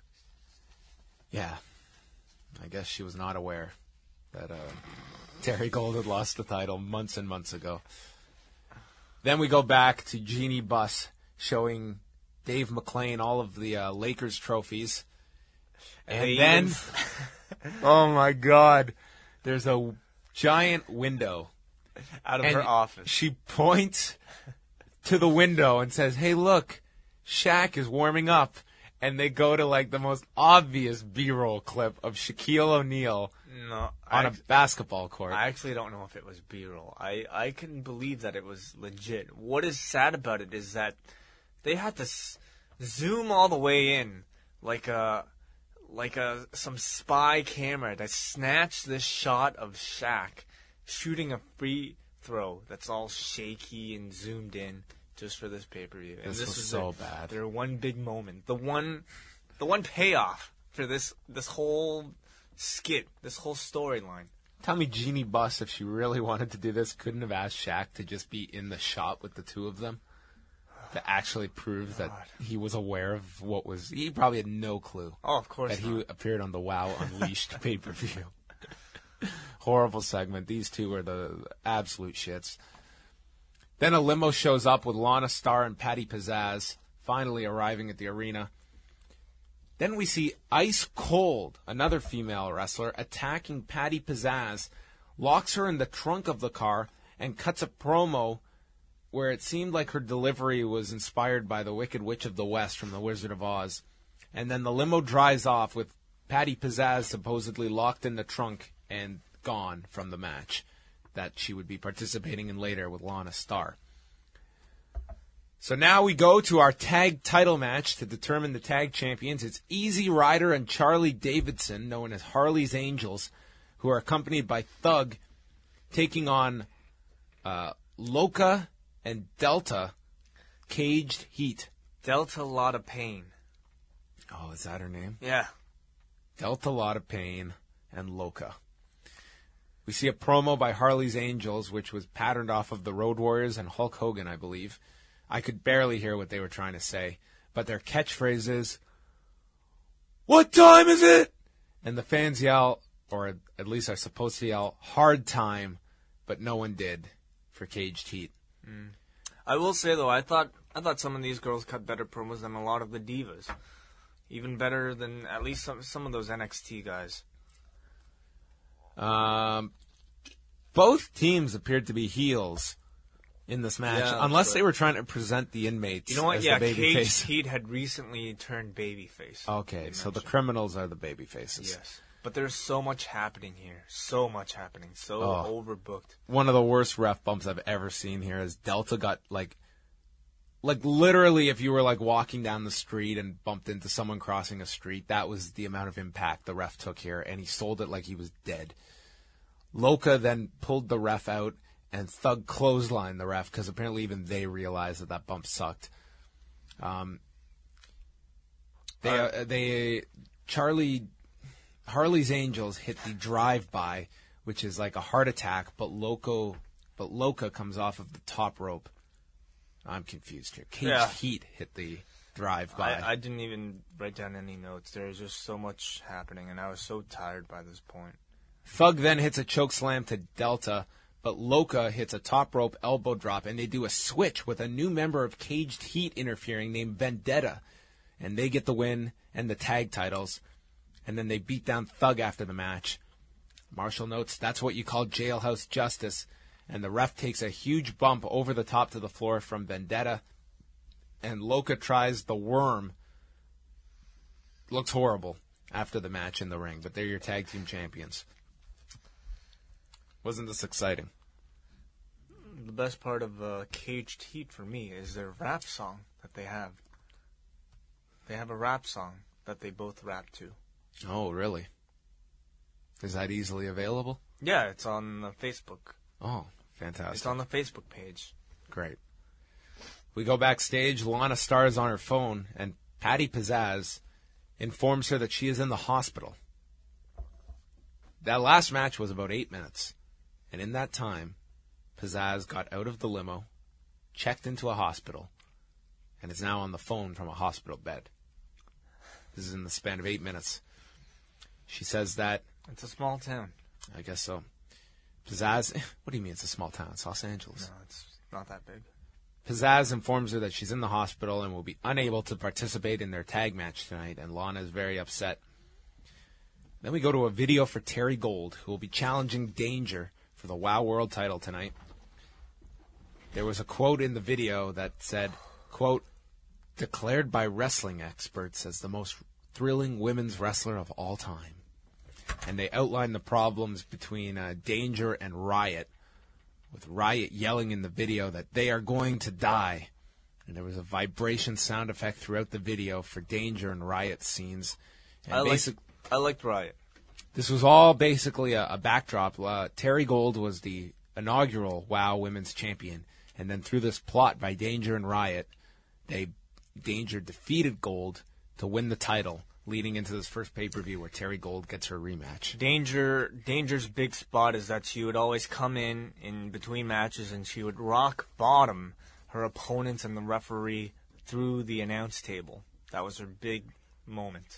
Yeah. I guess she was not aware that uh, Terry Gold had lost the title months and months ago. Then we go back to Jeannie Buss showing Dave McClain all of the uh, Lakers trophies. And hey, then, oh my God, there's a giant window. Out of and her office. She points to the window and says, hey, look, Shaq is warming up. And they go to like the most obvious B-roll clip of Shaquille O'Neal no, on I, a basketball court. I actually don't know if it was B-roll. I, I couldn't believe that it was legit. What is sad about it is that they had to s- zoom all the way in, like a like a some spy camera that snatched this shot of Shaq shooting a free throw that's all shaky and zoomed in just for this pay-per-view. And This this was is so their, bad. Their one big moment. The one the one payoff for this this whole skit, this whole storyline. Tell me Jeannie Buss, if she really wanted to do this, couldn't have asked Shaq to just be in the shot with the two of them to actually prove that he was aware of what was... He probably had no clue Oh, of course that not. he appeared on the WoW Unleashed pay-per-view. Horrible segment. These two are the absolute shits. Then a limo shows up with Lana Starr and Patty Pizzazz finally arriving at the arena. Then we see Ice Cold, another female wrestler, attacking Patty Pizzazz, locks her in the trunk of the car, and cuts a promo where it seemed like her delivery was inspired by the Wicked Witch of the West from The Wizard of Oz. And then the limo drives off with Patty Pizzazz supposedly locked in the trunk and gone from the match that she would be participating in later with Lana Starr. So now we go to our tag title match to determine the tag champions. It's Easy Rider and Charlie Davidson, known as Harley's Angels, who are accompanied by Thug, taking on uh, Loca and Delta, Caged Heat. Delta Lot of Pain. Oh, is that her name? Yeah. Delta Lot of Pain and Loca. We see a promo by Harley's Angels, which was patterned off of the Road Warriors and Hulk Hogan, I believe. I could barely hear what they were trying to say, but their catchphrase is, "What time is it?" And the fans yell, or at least are supposed to yell, "Hard time," but no one did for Caged Heat. Mm. I will say though, I thought I thought some of these girls cut better promos than a lot of the divas, even better than at least some some of those N X T guys. Um, both teams appeared to be heels in this match, Yeah, unless but- they were trying to present the inmates You know what? as Yeah, the baby Caged face. Heat had recently turned babyface. Okay, they so the mentioned. criminals are the baby faces. Yes. But there's so much happening here. So much happening. So Oh. overbooked. One of the worst ref bumps I've ever seen here is Delta got like, like literally if you were like walking down the street and bumped into someone crossing a street, that was the amount of impact the ref took here, and he sold it like he was dead. Loca then pulled the ref out, and Thug clotheslined the ref because apparently even they realized that that bump sucked. Um, they, uh, they, Charlie, Harley's Angels hit the drive-by, which is like a heart attack, but Loco, but Loca comes off of the top rope. I'm confused here. Caged Yeah. Heat hit the drive-by. I, I didn't even write down any notes. There was just so much happening, and I was so tired by this point. Thug then hits a choke slam to Delta, but Loca hits a top rope elbow drop, and they do a switch with a new member of Caged Heat interfering named Vendetta, and they get the win and the tag titles, and then they beat down Thug after the match. Marshall notes that's what you call jailhouse justice, and the ref takes a huge bump over the top to the floor from Vendetta, and Loca tries the worm. Looks horrible after the match in the ring, but they're your tag team champions. Wasn't this exciting? The best part of uh, Caged Heat for me is their rap song that they have. They have a rap song that they both rap to. Oh, really? Is that easily available? Yeah, it's on the Facebook. Oh, fantastic. It's on the Facebook page. Great. We go backstage. Lana Starr is on her phone, and Patty Pizzazz informs her that she is in the hospital. That last match was about eight minutes. And in that time, Pizzazz got out of the limo, checked into a hospital, and is now on the phone from a hospital bed. This is in the span of eight minutes. She says that... It's a small town. I guess so. Pizzazz... What do you mean it's a small town? It's Los Angeles. No, it's not that big. Pizzazz informs her that she's in the hospital and will be unable to participate in their tag match tonight, and Lana is very upset. Then we go to a video for Terry Gold, who will be challenging Danger for the WoW World title tonight. There was a quote in the video that said, quote, "Declared by wrestling experts as the most thrilling women's wrestler of all time." And they outlined the problems between uh, Danger and Riot, with Riot yelling in the video that they are going to die. And there was a vibration sound effect throughout the video for Danger and Riot scenes. And I liked, basic- I liked Riot. This was all basically a, a backdrop. Uh, Terry Gold was the inaugural WOW Women's Champion. And then through this plot by Danger and Riot, they Danger defeated Gold to win the title, leading into this first pay-per-view where Terry Gold gets her rematch. Danger, Danger's big spot is that she would always come in in between matches and she would rock bottom her opponents and the referee through the announce table. That was her big moment.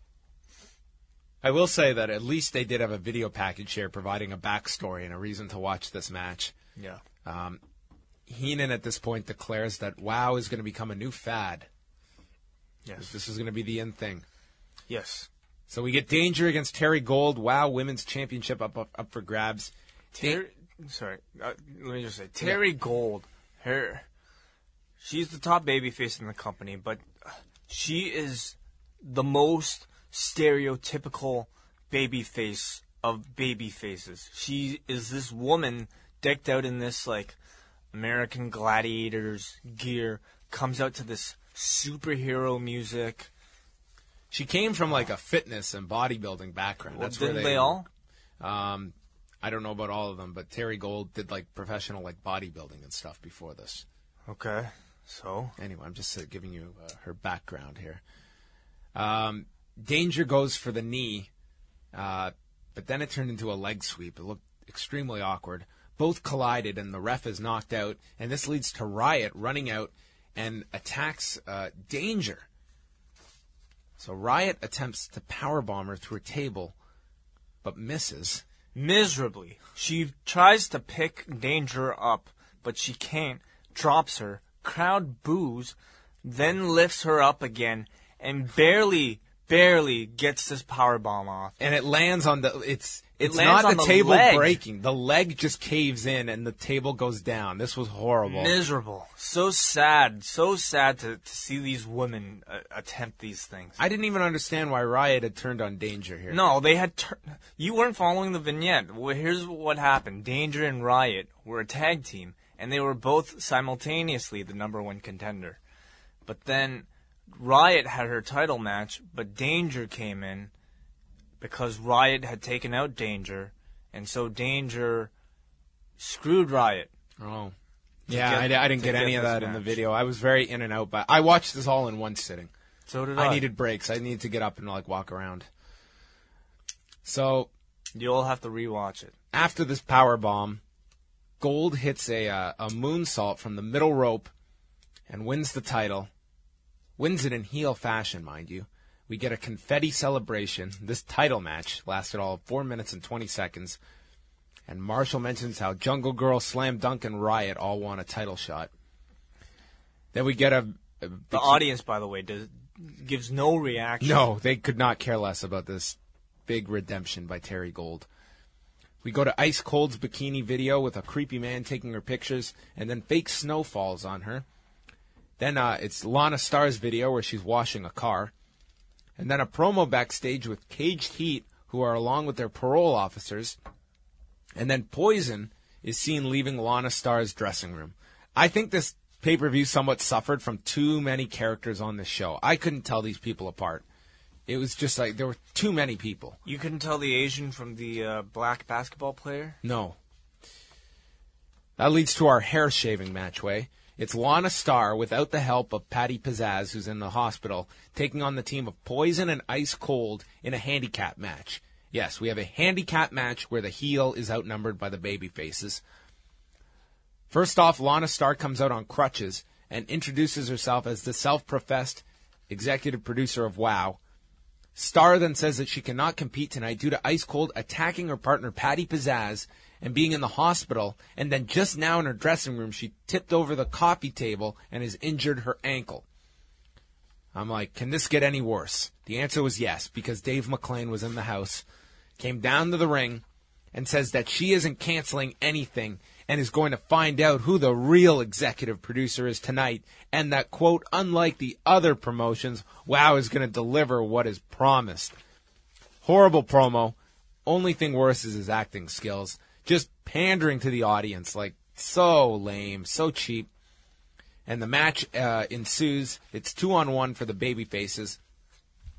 I will say that at least they did have a video package here providing a backstory and a reason to watch this match. Yeah. Um, Heenan at this point declares that WOW is going to become a new fad. Yes. This is going to be the in thing. Yes. So we get Danger against Terry Gold. WOW Women's Championship up up, up for grabs. Terry, sorry, uh, let me just say, Terry Gold, her, she's the top babyface in the company, but she is the most stereotypical babyface of babyfaces. She is this woman decked out in this like American Gladiators gear, comes out to this superhero music. She came from like a fitness and bodybuilding background. Well, That's didn't where they, they all? Um, I don't know about all of them, but Terry Gold did like professional like bodybuilding and stuff before this. Okay, so anyway, I'm just uh, giving you uh, her background here. Um, Danger goes for the knee, uh, but then it turned into a leg sweep. It looked extremely awkward. Both collided, and the ref is knocked out, and this leads to Riot running out and attacks uh, Danger. So Riot attempts to powerbomb her through a table, but misses. Miserably. She tries to pick Danger up, but she can't. Drops her. Crowd boos, then lifts her up again, and barely, barely gets this powerbomb off. And it lands on the... It's It it's lands not on the the table leg. breaking. The leg just caves in, and the table goes down. This was horrible. Miserable. So sad. So sad to, to see these women uh, attempt these things. I didn't even understand why Riot had turned on Danger here. No, they had... Tur- you weren't following the vignette. Well, here's what happened. Danger and Riot were a tag team, and they were both simultaneously the number one contender. But then Riot had her title match, but Danger came in because Riot had taken out Danger, and so Danger screwed Riot. Oh. Yeah, get- I, I didn't to get get any of this that in the match. video. I was very in and out, but I watched this all in one sitting. So did I. I needed breaks. I needed to get up and like walk around. So You'll have to rewatch it. after this power bomb, Gold hits a uh, a moonsault from the middle rope and wins the title. Wins it in heel fashion, mind you. We get a confetti celebration. This title match lasted all of four minutes and twenty seconds. And Marshall mentions how Jungle Girl, Slam Dunk, and Riot all want a title shot. Then we get a... a The audience, by the way, does, gives no reaction. No, they could not care less about this big redemption by Terry Gold. We go to Ice Cold's bikini video with a creepy man taking her pictures, and then fake snow falls on her. Then uh, it's Lana Starr's video where she's washing a car. And then a promo backstage with Caged Heat, who are along with their parole officers. And then Poison is seen leaving Lana Starr's dressing room. I think this pay-per-view somewhat suffered from too many characters on this show. I couldn't tell these people apart. It was just like there were too many people. You couldn't tell the Asian from the uh, black basketball player? No. That leads to our hair shaving matchway. It's Lana Starr, without the help of Patty Pizzazz, who's in the hospital, taking on the team of Poison and Ice Cold in a handicap match. Yes, we have a handicap match where the heel is outnumbered by the baby faces. First off, Lana Starr comes out on crutches and introduces herself as the self-professed executive producer of WOW. Starr then says that she cannot compete tonight due to Ice Cold attacking her partner Patty Pizzazz and being in the hospital, and then just now in her dressing room she tipped over the coffee table and has injured her ankle. I'm like, can this get any worse? The answer was yes, because Dave McClain was in the house, came down to the ring, and says that she isn't canceling anything and is going to find out who the real executive producer is tonight, and that, quote, unlike the other promotions, WOW is going to deliver what is promised. Horrible promo. Only thing worse is his acting skills. Just pandering to the audience, like, so lame, so cheap. And the match uh, ensues. It's two on one for the baby faces.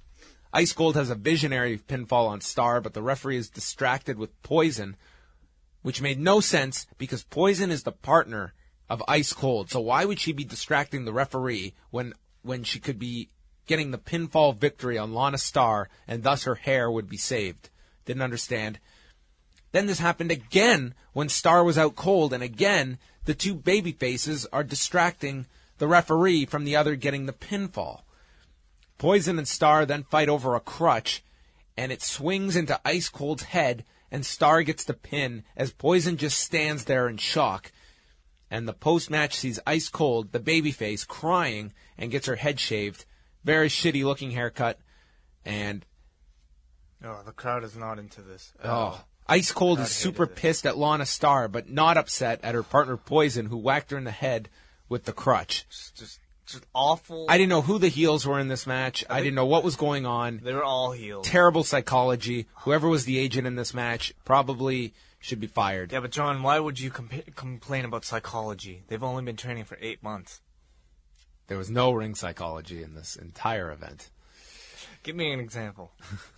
Ice Cold has a visionary pinfall on Starr, but the referee is distracted with Poison, which made no sense because Poison is the partner of Ice Cold. So why would she be distracting the referee when when she could be getting the pinfall victory on Lana Starr and thus her hair would be saved? Didn't understand. Then this happened again when Starr was out cold, and again the two baby faces are distracting the referee from the other getting the pinfall. Poison and Starr then fight over a crutch, and it swings into Ice Cold's head, and Starr gets the pin as Poison just stands there in shock. And the post-match sees Ice Cold, the babyface, crying and gets her head shaved. Very shitty-looking haircut. And Oh, the crowd is not into this. oh, Ice Cold God is super hated it. pissed at Lana Starr, but not upset at her partner Poison, who whacked her in the head with the crutch. Just, just, just awful. I didn't know who the heels were in this match. I, think- didn't know what was going on. They were all heels. Terrible psychology. Whoever was the agent in this match probably should be fired. Yeah, but John, why would you compa- complain about psychology? They've only been training for eight months. There was no ring psychology in this entire event. Give me an example.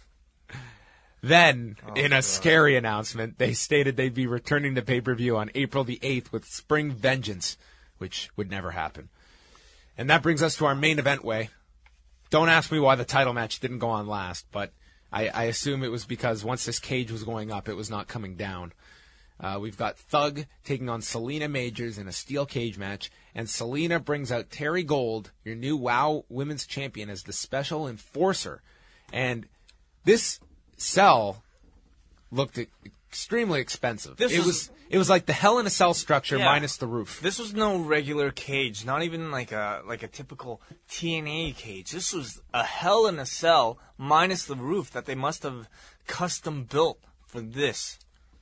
Then, Oh, in a God. scary announcement, they stated they'd be returning to pay-per-view on April the eighth with Spring Vengeance, which would never happen. And that brings us to our main event, Way. Don't ask me why the title match didn't go on last, but I, I assume it was because once this cage was going up, it was not coming down. Uh, we've got Thug taking on Selena Majors in a steel cage match, and Selena brings out Terry Gold, your new WOW Women's Champion, as the special enforcer. And this cell looked e- extremely expensive. This it was- was it was like the Hell in a Cell structure Yeah. minus the roof. This was no regular cage, not even like a like a typical T N A cage. This was a Hell in a Cell minus the roof that they must have custom built for this.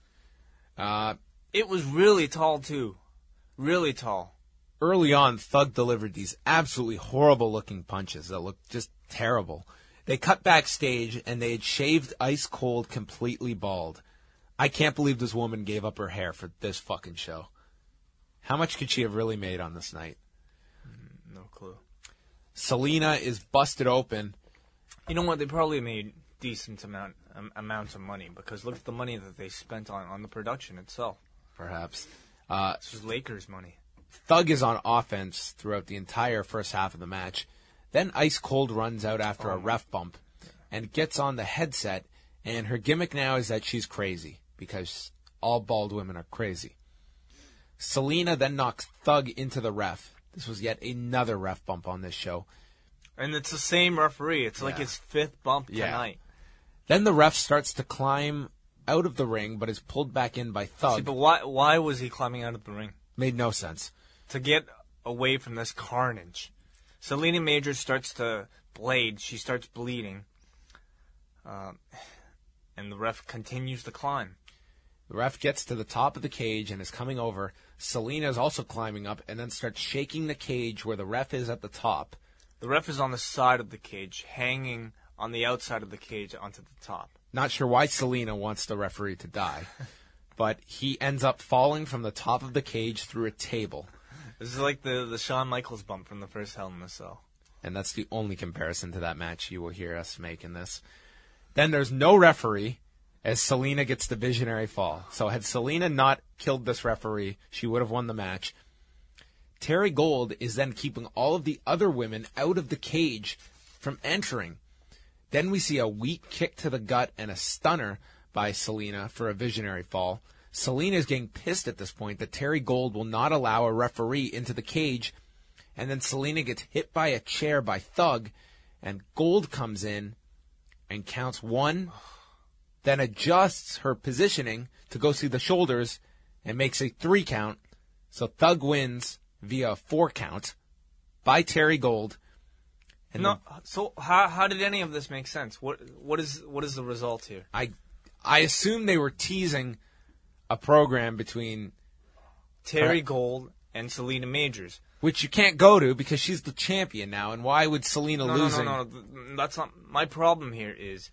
Uh, It was really tall too, really tall. early on, Thug delivered these absolutely horrible-looking punches that looked just terrible. They cut backstage, and they had shaved Ice Cold completely bald. I can't believe this woman gave up her hair for this fucking show. How much could she have really made on this night? No clue. Selena is busted open. You know what? They probably made decent amount um, amounts of money because look at the money that they spent on, on the production itself. Perhaps. Uh, This was Lakers money. Thug is on offense throughout the entire first half of the match. Then Ice Cold runs out after a ref bump and gets on the headset, and her gimmick now is that she's crazy because all bald women are crazy. Selena then knocks Thug into the ref. This was yet another ref bump on this show. And it's the same referee. It's like Yeah. his fifth bump Yeah. tonight. Then the ref starts to climb out of the ring, but is pulled back in by Thug. See, but why why was he climbing out of the ring? Made no sense. To get away from this carnage. Selena Majors starts to blade. She starts bleeding. Um, and the ref continues to climb. The ref gets to the top of the cage and is coming over. Selena is also climbing up and then starts shaking the cage where the ref is at the top. The ref is on the side of the cage, hanging on the outside of the cage onto the top. Not sure why Selena wants the referee to die, but he ends up falling from the top of the cage through a table. This is like the, the Shawn Michaels bump from the first Hell in a Cell. And that's the only comparison to that match you will hear us make in this. Then there's no referee as Selena gets the visionary fall. So had Selena not killed this referee, she would have won the match. Terry Gold is then keeping all of the other women out of the cage from entering. Then we see a weak kick to the gut and a stunner by Selena for a visionary fall. Selena is getting pissed at this point that Terry Gold will not allow a referee into the cage. And then Selena gets hit by a chair by Thug, and Gold comes in and counts one, then adjusts her positioning to go see the shoulders and makes a three count. So Thug wins via a four count by Terry Gold. And No, so how how did any of this make sense? What what is what is the result here? I I assume they were teasing a program between Terry Right. Gold and Selena Majors. which you can't go to because she's the champion now, and why would Selena No, no, losing? no, no, th- That's not my problem. Here is,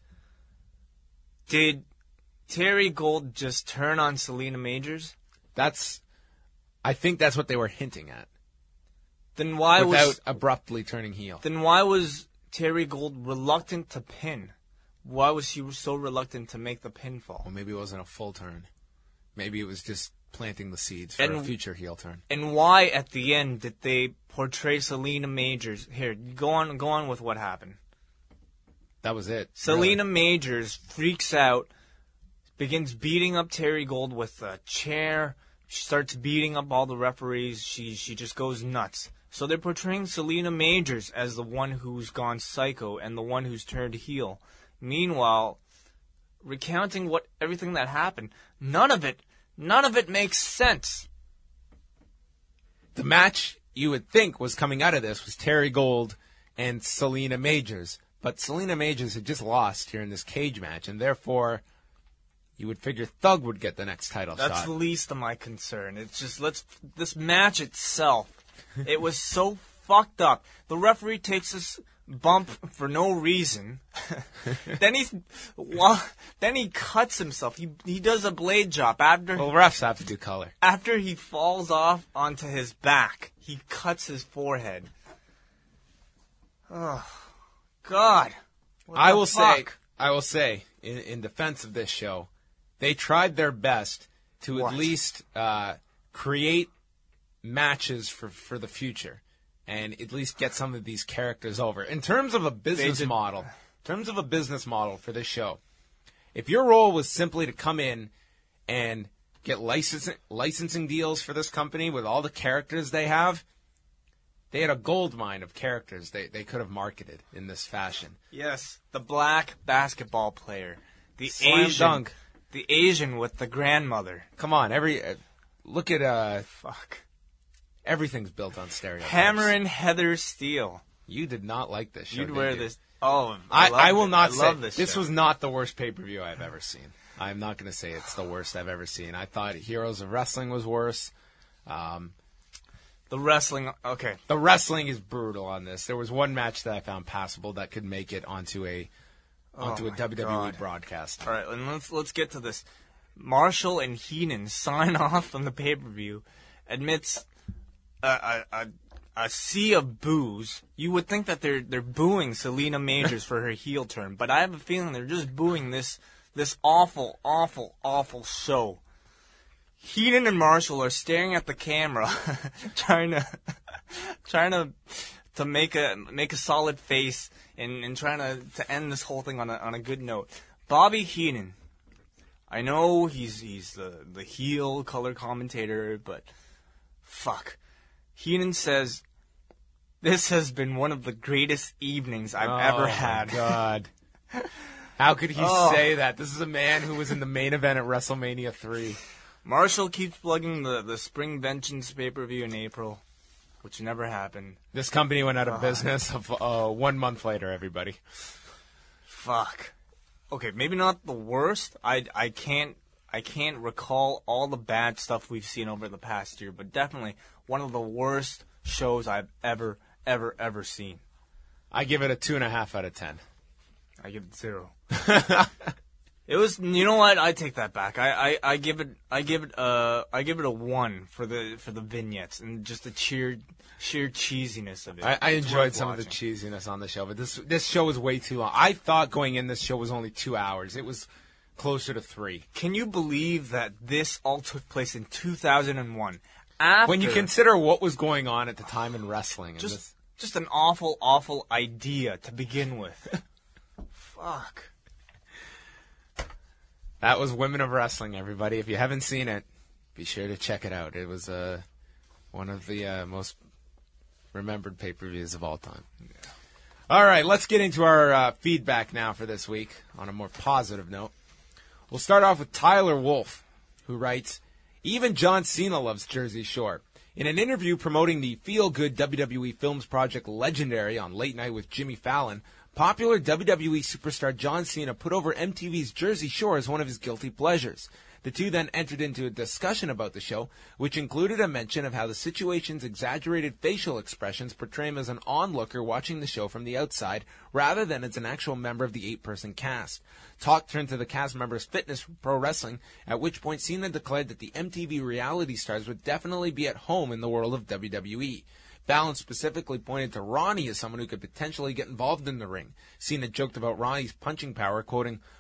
did Terry Gold just turn on Selena Majors? That's, I think that's what they were hinting at. Then why without was abruptly turning heel. then why was Terry Gold reluctant to pin? Why was she so reluctant to make the pinfall? Well, maybe it wasn't a full turn. Maybe it was just planting the seeds for And- a future heel turn. And why at the end did they portray Selena Majors? Here, go on, go on with what happened. That was it. Selena Majors freaks out, begins beating up Terry Gold with a chair. She starts beating up all the referees. She she just goes nuts. So they're portraying Selena Majors as the one who's gone psycho and the one who's turned heel. Meanwhile, recounting what everything that happened, none of it, none of it makes sense. The match you would think was coming out of this was Terry Gold and Selena Majors. But Selena Majors had just lost here in this cage match, and therefore you would figure Thug would get the next title That's shot. the least of my concern. It's just, let's, this match itself, it was so fucked up. The referee takes this bump for no reason. then he's, well, then he cuts himself. He he does a blade drop after Well, refs have to do color. after he falls off onto his back. He cuts his forehead. Oh, God. What I the will say, fuck? I will say, in, in defense of this show, they tried their best to What? at least uh, create matches for, for the future and at least get some of these characters over. In terms of a business did- model, in terms of a business model for this show, if your role was simply to come in and get licensing licensing deals for this company with all the characters they have, they had a gold mine of characters they, they could have marketed in this fashion. Yes, the black basketball player, the Slam Asian, dunk. the Asian with the grandmother. Come on, every uh, look at uh, Fuck. everything's built on stereotypes. Hammer and Heather Steele. You did not like this show. You'd did wear you? this. Oh, I, I, I will it. not I say love this. this show. was not the worst pay per view I've ever seen. I'm not going to say it's the worst I've ever seen. I thought Heroes of Wrestling was worse. Um, the wrestling. Okay, the wrestling is brutal on this. There was one match that I found passable that could make it onto a onto Oh a my W W E God. broadcast. all right, and let's let's get to this. Marshall and Heenan sign off on the pay per view, admits a, a, a, a sea of boos. You would think that they're they're booing Selena Majors for her heel turn, but I have a feeling they're just booing this this awful, awful, awful show. Heenan and Marshall are staring at the camera, trying to trying to to make a make a solid face and, and trying to, to end this whole thing on a on a good note. Bobby Heenan. I know he's he's the, the heel color commentator, but fuck. Heenan says, "This has been one of the greatest evenings I've Oh, ever my had." God. How could he Oh. say that? This is a man who was in the main event at WrestleMania three. Marshall keeps plugging the, the Spring Vengeance pay-per-view in April, which never happened. This company went out of business of, uh, one month later, everybody. Fuck. Okay, maybe not the worst. I, I can't I can't recall all the bad stuff we've seen over the past year, but definitely one of the worst shows I've ever, ever, ever seen. I give it a two and a half out of ten. I give it zero. It was, you know what? I take that back. I, I, I give it, I give it, uh, I give it a one for the for the vignettes and just the sheer sheer cheesiness of it. I, I It's enjoyed worth some of watching. the cheesiness on the show, but this this show was way too long. I thought going in this show was only two hours. It was closer to three. Can you believe that this all took place in two thousand one? After When you consider what was going on at the time in wrestling, and just this, just an awful, awful idea to begin with. Fuck. that was Women of Wrestling, everybody. If you haven't seen it, be sure to check it out. It was uh, one of the uh, most remembered pay-per-views of all time. All right, let's get into our uh, feedback now for this week on a more positive note. We'll start off with Tyler Wolf, who writes, "Even John Cena loves Jersey Shore. In an interview promoting the feel-good W W E Films project Legendary on Late Night with Jimmy Fallon, popular W W E superstar John Cena put over M T V's Jersey Shore as one of his guilty pleasures. The two then entered into a discussion about the show, which included a mention of how the situation's exaggerated facial expressions portray him as an onlooker watching the show from the outside, rather than as an actual member of the eight-person cast. Talk turned to the cast members' fitness for pro wrestling, at which point Cena declared that the M T V reality stars would definitely be at home in the world of W W E. Fallon specifically pointed to Ronnie as someone who could potentially get involved in the ring. Cena joked about Ronnie's punching power, quoting,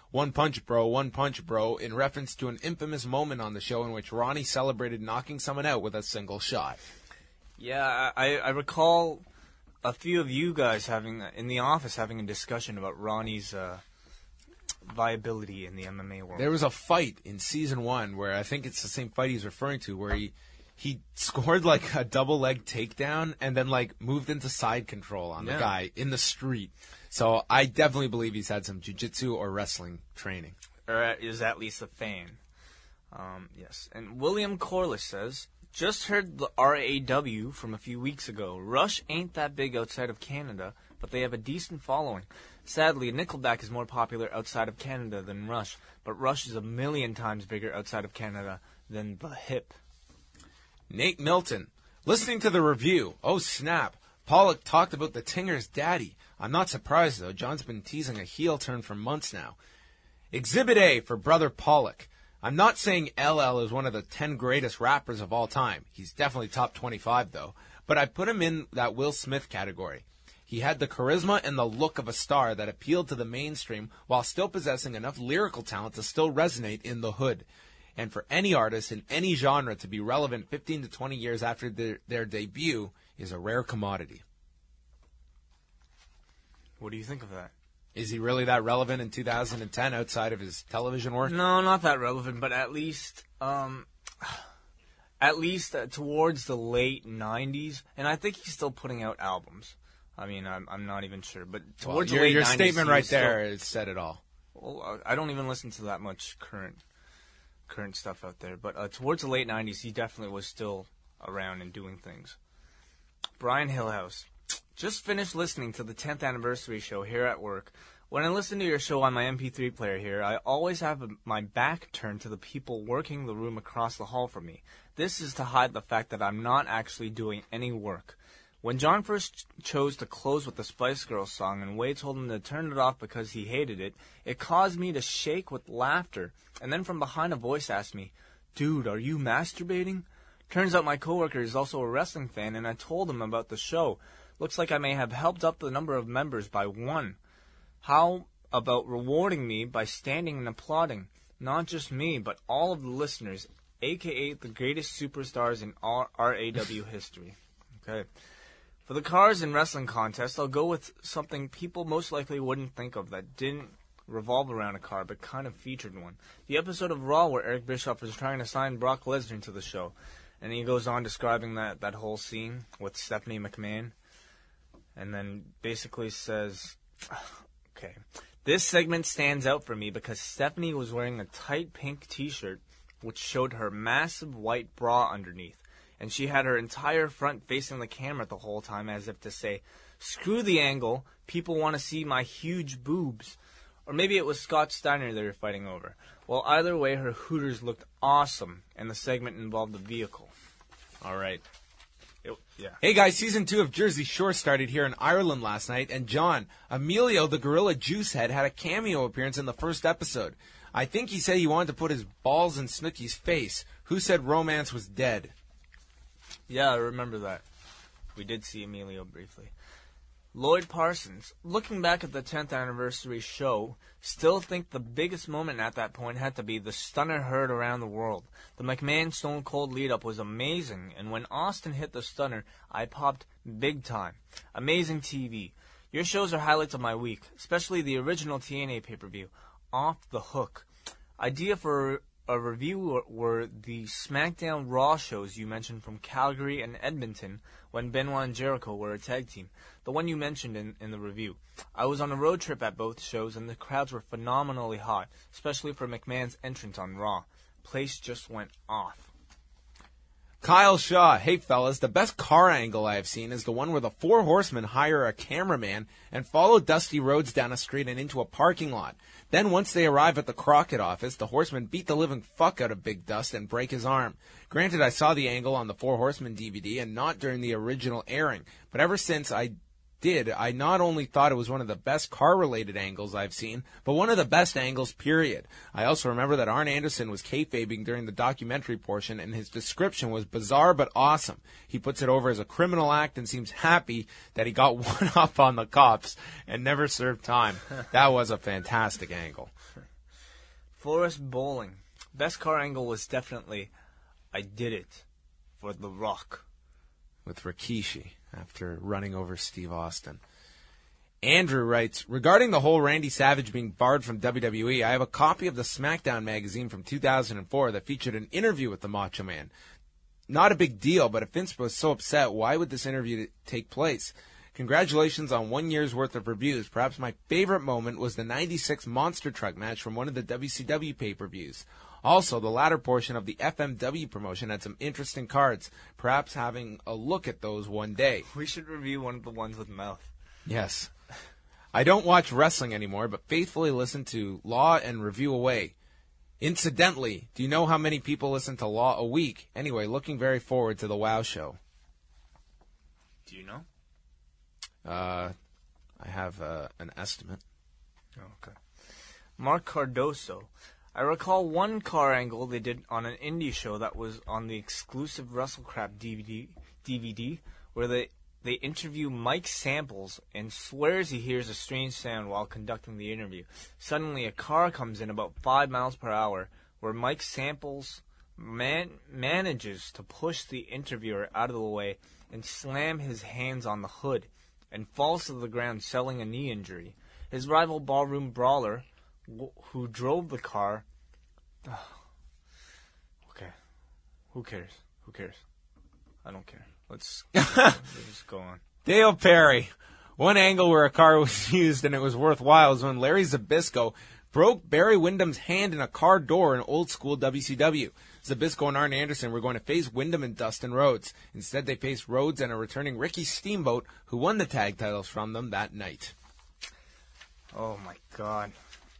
One punch, bro, one punch, bro, in reference to an infamous moment on the show in which Ronnie celebrated knocking someone out with a single shot. Yeah, I, I recall a few of you guys having, in the office, having a discussion about Ronnie's uh, viability in the M M A world. There was a fight in season one where I think it's the same fight he's referring to, where he he scored like a double leg takedown and then like moved into side control on the Yeah. guy in the street. So I definitely believe he's had some jiu-jitsu or wrestling training. Or is at least a fan. Um, yes. And William Corliss says, just heard the R A W from a few weeks ago. Rush ain't that big outside of Canada, but they have a decent following. Sadly, Nickelback is more popular outside of Canada than Rush, but Rush is a million times bigger outside of Canada than The Hip. Nate Milton, listening to the review. Oh, snap. Pollock talked about the Tinger's daddy. I'm not surprised, though. John's been teasing a heel turn for months now. Exhibit A for Brother Pollock. I'm not saying L L is one of the ten greatest rappers of all time. He's definitely top twenty-five, though. But I put him in that Will Smith category. He had the charisma and the look of a star that appealed to the mainstream while still possessing enough lyrical talent to still resonate in the hood. And for any artist in any genre to be relevant fifteen to twenty years after their, their debut is a rare commodity. What do you think of that? Is he really that relevant in two thousand ten outside of his television work? No, not that relevant, but at least, um, at least uh, towards the late nineties, and I think he's still putting out albums. I mean, I'm I'm not even sure, but Well, towards your the late your nineties, statement he right was still- there has said it all. Well, I don't even listen to that much current current stuff out there, but uh, towards the late nineties, he definitely was still around and doing things. Brian Hillhouse, just finished listening to the tenth anniversary show here at work. When I listen to your show on my M P three player here, I always have a, my back turned to the people working the room across the hall from me. This is to hide the fact that I'm not actually doing any work. When John first ch- chose to close with the Spice Girls song and Wade told him to turn it off because he hated it, it caused me to shake with laughter. And then from behind a voice asked me, "Dude, are you masturbating?" Turns out my coworker is also a wrestling fan, and I told him about the show. Looks like I may have helped up the number of members by one. How about rewarding me by standing and applauding? Not just me, but all of the listeners, a k a the greatest superstars in R A W history. Okay. For the cars and wrestling contest, I'll go with something people most likely wouldn't think of that didn't revolve around a car, but kind of featured one. The episode of Raw where Eric Bischoff was trying to sign Brock Lesnar to the show. And he goes on describing that, that whole scene with Stephanie McMahon. And then basically says, okay, this segment stands out for me because Stephanie was wearing a tight pink t-shirt which showed her massive white bra underneath. And she had her entire front facing the camera the whole time as if to say, screw the angle, people want to see my huge boobs. Or maybe it was Scott Steiner they were fighting over. Well, either way, her hooters looked awesome, and the segment involved a vehicle. All right. It, yeah. Hey guys, season two of Jersey Shore started here in Ireland last night, and John, Emilio the Gorilla Juicehead had a cameo appearance in the first episode. I think he said he wanted to put his balls in Snooki's face. Who said romance was dead? Yeah, I remember that. We did see Emilio briefly. Lloyd Parsons, looking back at the tenth anniversary show, still think the biggest moment at that point had to be the stunner heard around the world. The McMahon Stone Cold lead-up was amazing, and when Austin hit the stunner, I popped big time. Amazing T V. Your shows are highlights of my week, especially the original T N A pay-per-view, Off the Hook. Idea for a review were, were the SmackDown Raw shows you mentioned from Calgary and Edmonton when Benoit and Jericho were a tag team. The one you mentioned in, in the review. I was on a road trip at both shows and the crowds were phenomenally hot, especially for McMahon's entrance on Raw. Place just went off. Kyle Shaw, hey fellas, the best car angle I have seen is the one where the four horsemen hire a cameraman and follow Dusty Rhodes down a street and into a parking lot. Then once they arrive at the Crockett office, the horsemen beat the living fuck out of Big Dust and break his arm. Granted, I saw the angle on the Four Horsemen D V D and not during the original airing, but ever since I did, I not only thought it was one of the best car-related angles I've seen, but one of the best angles, period. I also remember that Arn Anderson was kayfabing during the documentary portion, and his description was bizarre but awesome. He puts it over as a criminal act and seems happy that he got one up on the cops and never served time. That was a fantastic angle. Forrest Bowling. Best car angle was definitely, I did it for The Rock. With Rikishi after running over Steve Austin. Andrew writes, regarding the whole Randy Savage being barred from W W E, I have a copy of the SmackDown magazine from two thousand four that featured an interview with the Macho Man. Not a big deal, but if Vince was so upset, why would this interview take place? Congratulations on one year's worth of reviews. Perhaps my favorite moment was the ninety-six Monster Truck match from one of the W C W pay-per-views. Also, the latter portion of the F M W promotion had some interesting cards. Perhaps having a look at those one day. We should review one of the ones with mouth. Yes. I don't watch wrestling anymore, but faithfully listen to Law and Review Away. Incidentally, do you know how many people listen to Law a week? Anyway, looking very forward to the WOW show. Do you know? Uh, I have uh, an estimate. Oh, okay. Mark Cardoso. I recall one car angle they did on an indie show that was on the exclusive WrestleCrap D V D, D V D where they, they interview Mike Samples and swears he hears a strange sound while conducting the interview. Suddenly, a car comes in about five miles per hour where Mike Samples man, manages to push the interviewer out of the way and slam his hands on the hood and falls to the ground selling a knee injury. His rival Ballroom Brawler, who drove the car. Okay. Who cares? Who cares? I don't care. Let's, let's just go on. Dale Perry. One angle where a car was used and it was worthwhile is when Larry Zbyszko broke Barry Windham's hand in a car door in old school W C W. Zbyszko and Arn Anderson were going to face Windham and Dustin Rhodes. Instead, they faced Rhodes and a returning Ricky Steamboat, who won the tag titles from them that night. Oh, my God.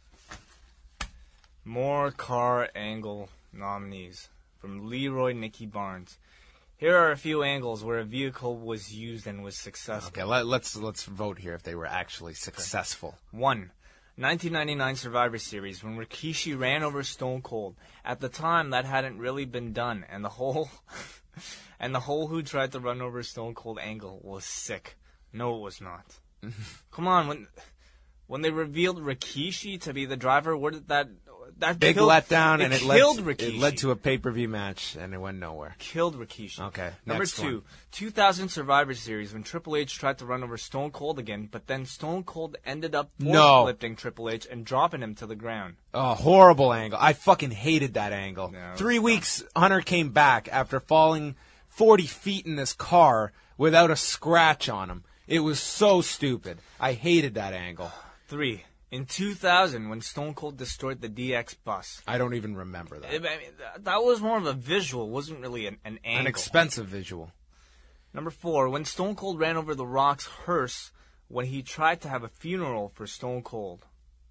More car angle nominees from Leroy Nicky Barnes. Here are a few angles where a vehicle was used and was successful. Okay, let, let's let's vote here if they were actually successful. One, nineteen ninety-nine Survivor Series when Rikishi ran over Stone Cold. At the time, that hadn't really been done, and the whole and the whole who tried to run over Stone Cold angle was sick. No, it was not. Come on, when when they revealed Rikishi to be the driver, where did that that Big killed, letdown, it and it killed led, Rikishi. it led to a pay-per-view match, and it went nowhere. Killed Rikishi. Okay, Number next two, one. two thousand Survivor Series when Triple H tried to run over Stone Cold again, but then Stone Cold ended up No. lifting Triple H and dropping him to the ground. Oh, horrible angle. I fucking hated that angle. No, Three weeks, Hunter came back after falling forty feet in this car without a scratch on him. It was so stupid. I hated that angle. Three, in two thousand when Stone Cold destroyed the D X bus. I don't even remember that. I mean, th- that was more of a visual, wasn't really an, an angle. An expensive visual. Number four, when Stone Cold ran over the Rock's hearse when he tried to have a funeral for Stone Cold.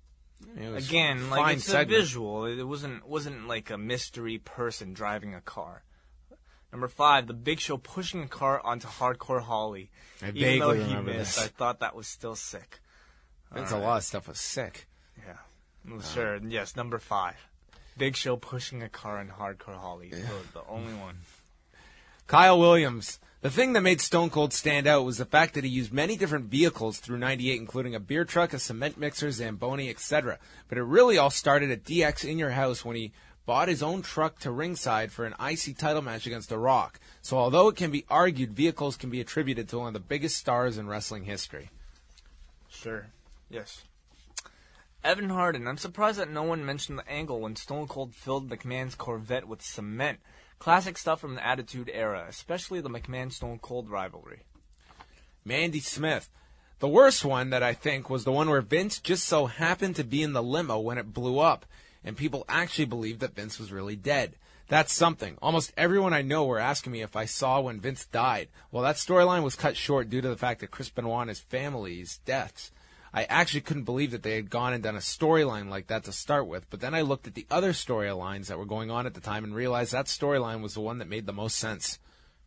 It was Again, a like fine it's segment. a visual. It wasn't wasn't like a mystery person driving a car. Number five, the Big Show pushing a car onto Hardcore Holly. I Even vaguely though he remember missed, this. I thought that was still sick. That's All a right. lot of stuff was sick. Yeah. Well, sure. Yes, number five. Big Show pushing a car in Hardcore Holly. The, the only one. Kyle Williams. The thing that made Stone Cold stand out was the fact that he used many different vehicles through ninety-eight, including a beer truck, a cement mixer, Zamboni, et cetera. But it really all started at D X In Your House when he bought his own truck to ringside for an I C title match against The Rock. So although it can be argued vehicles can be attributed to one of the biggest stars in wrestling history. Sure. Yes. Evan Harden. I'm surprised that no one mentioned the angle when Stone Cold filled McMahon's Corvette with cement. Classic stuff from the Attitude Era, especially the McMahon-Stone Cold rivalry. Mandy Smith. The worst one that I think was the one where Vince just so happened to be in the limo when it blew up, and people actually believed that Vince was really dead. That's something. Almost everyone I know were asking me if I saw when Vince died. Well, that storyline was cut short due to the fact that Chris Benoit and his family's deaths. I actually couldn't believe that they had gone and done a storyline like that to start with, but then I looked at the other storylines that were going on at the time and realized that storyline was the one that made the most sense.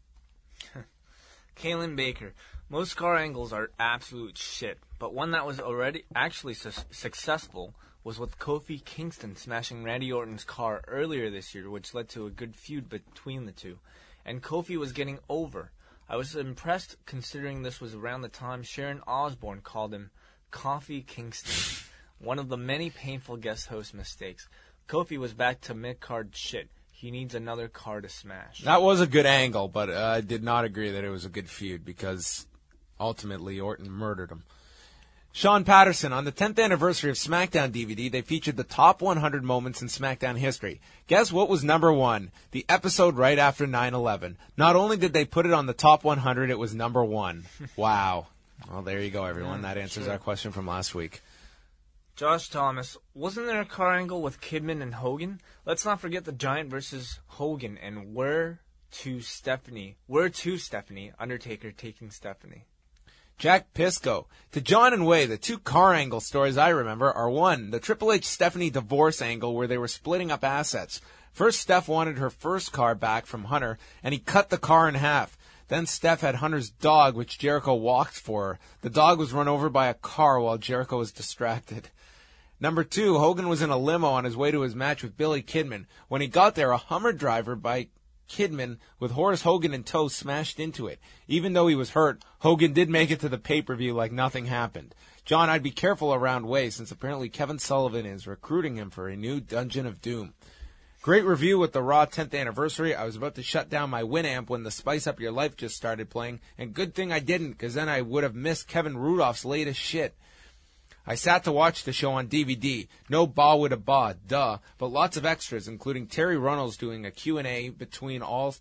Kalen Baker. Most car angles are absolute shit, but one that was already actually su- successful was with Kofi Kingston smashing Randy Orton's car earlier this year, which led to a good feud between the two. And Kofi was getting over. I was impressed considering this was around the time Sharon Osbourne called him Coffee Kingston, one of the many painful guest host mistakes. Kofi was back to mid-card shit. He needs another car to smash. That was a good angle, but uh, I did not agree that it was a good feud because ultimately Orton murdered him. Sean Patterson, on the tenth anniversary of SmackDown D V D, they featured the top one hundred moments in SmackDown history. Guess what was number one? The episode right after nine eleven. Not only did they put it on the top one hundred, it was number one. Wow. Well, there you go, everyone. That answers sure. our question from last week. Josh Thomas, wasn't there a car angle with Kidman and Hogan? Let's not forget the Giant versus Hogan and where to Stephanie. Where to Stephanie? Undertaker taking Stephanie. Jack Pisco. To John and Way, the two car angle stories I remember are one, the Triple H Stephanie divorce angle where they were splitting up assets. First, Steph wanted her first car back from Hunter, and he cut the car in half. Then Steph had Hunter's dog, which Jericho walked for her. The dog was run over by a car while Jericho was distracted. Number two, Hogan was in a limo on his way to his match with Billy Kidman. When he got there, a Hummer driver by Kidman with Horace Hogan in tow smashed into it. Even though he was hurt, Hogan did make it to the pay-per-view like nothing happened. John, I'd be careful around Way since apparently Kevin Sullivan is recruiting him for a new Dungeon of Doom. Great review with the Raw tenth anniversary. I was about to shut down my Winamp when the Spice Up Your Life just started playing, and good thing I didn't, because then I would have missed Kevin Rudolph's latest shit. I sat to watch the show on D V D. No ba with a ba, duh, but lots of extras, including Terry Runnels doing a Q and A between all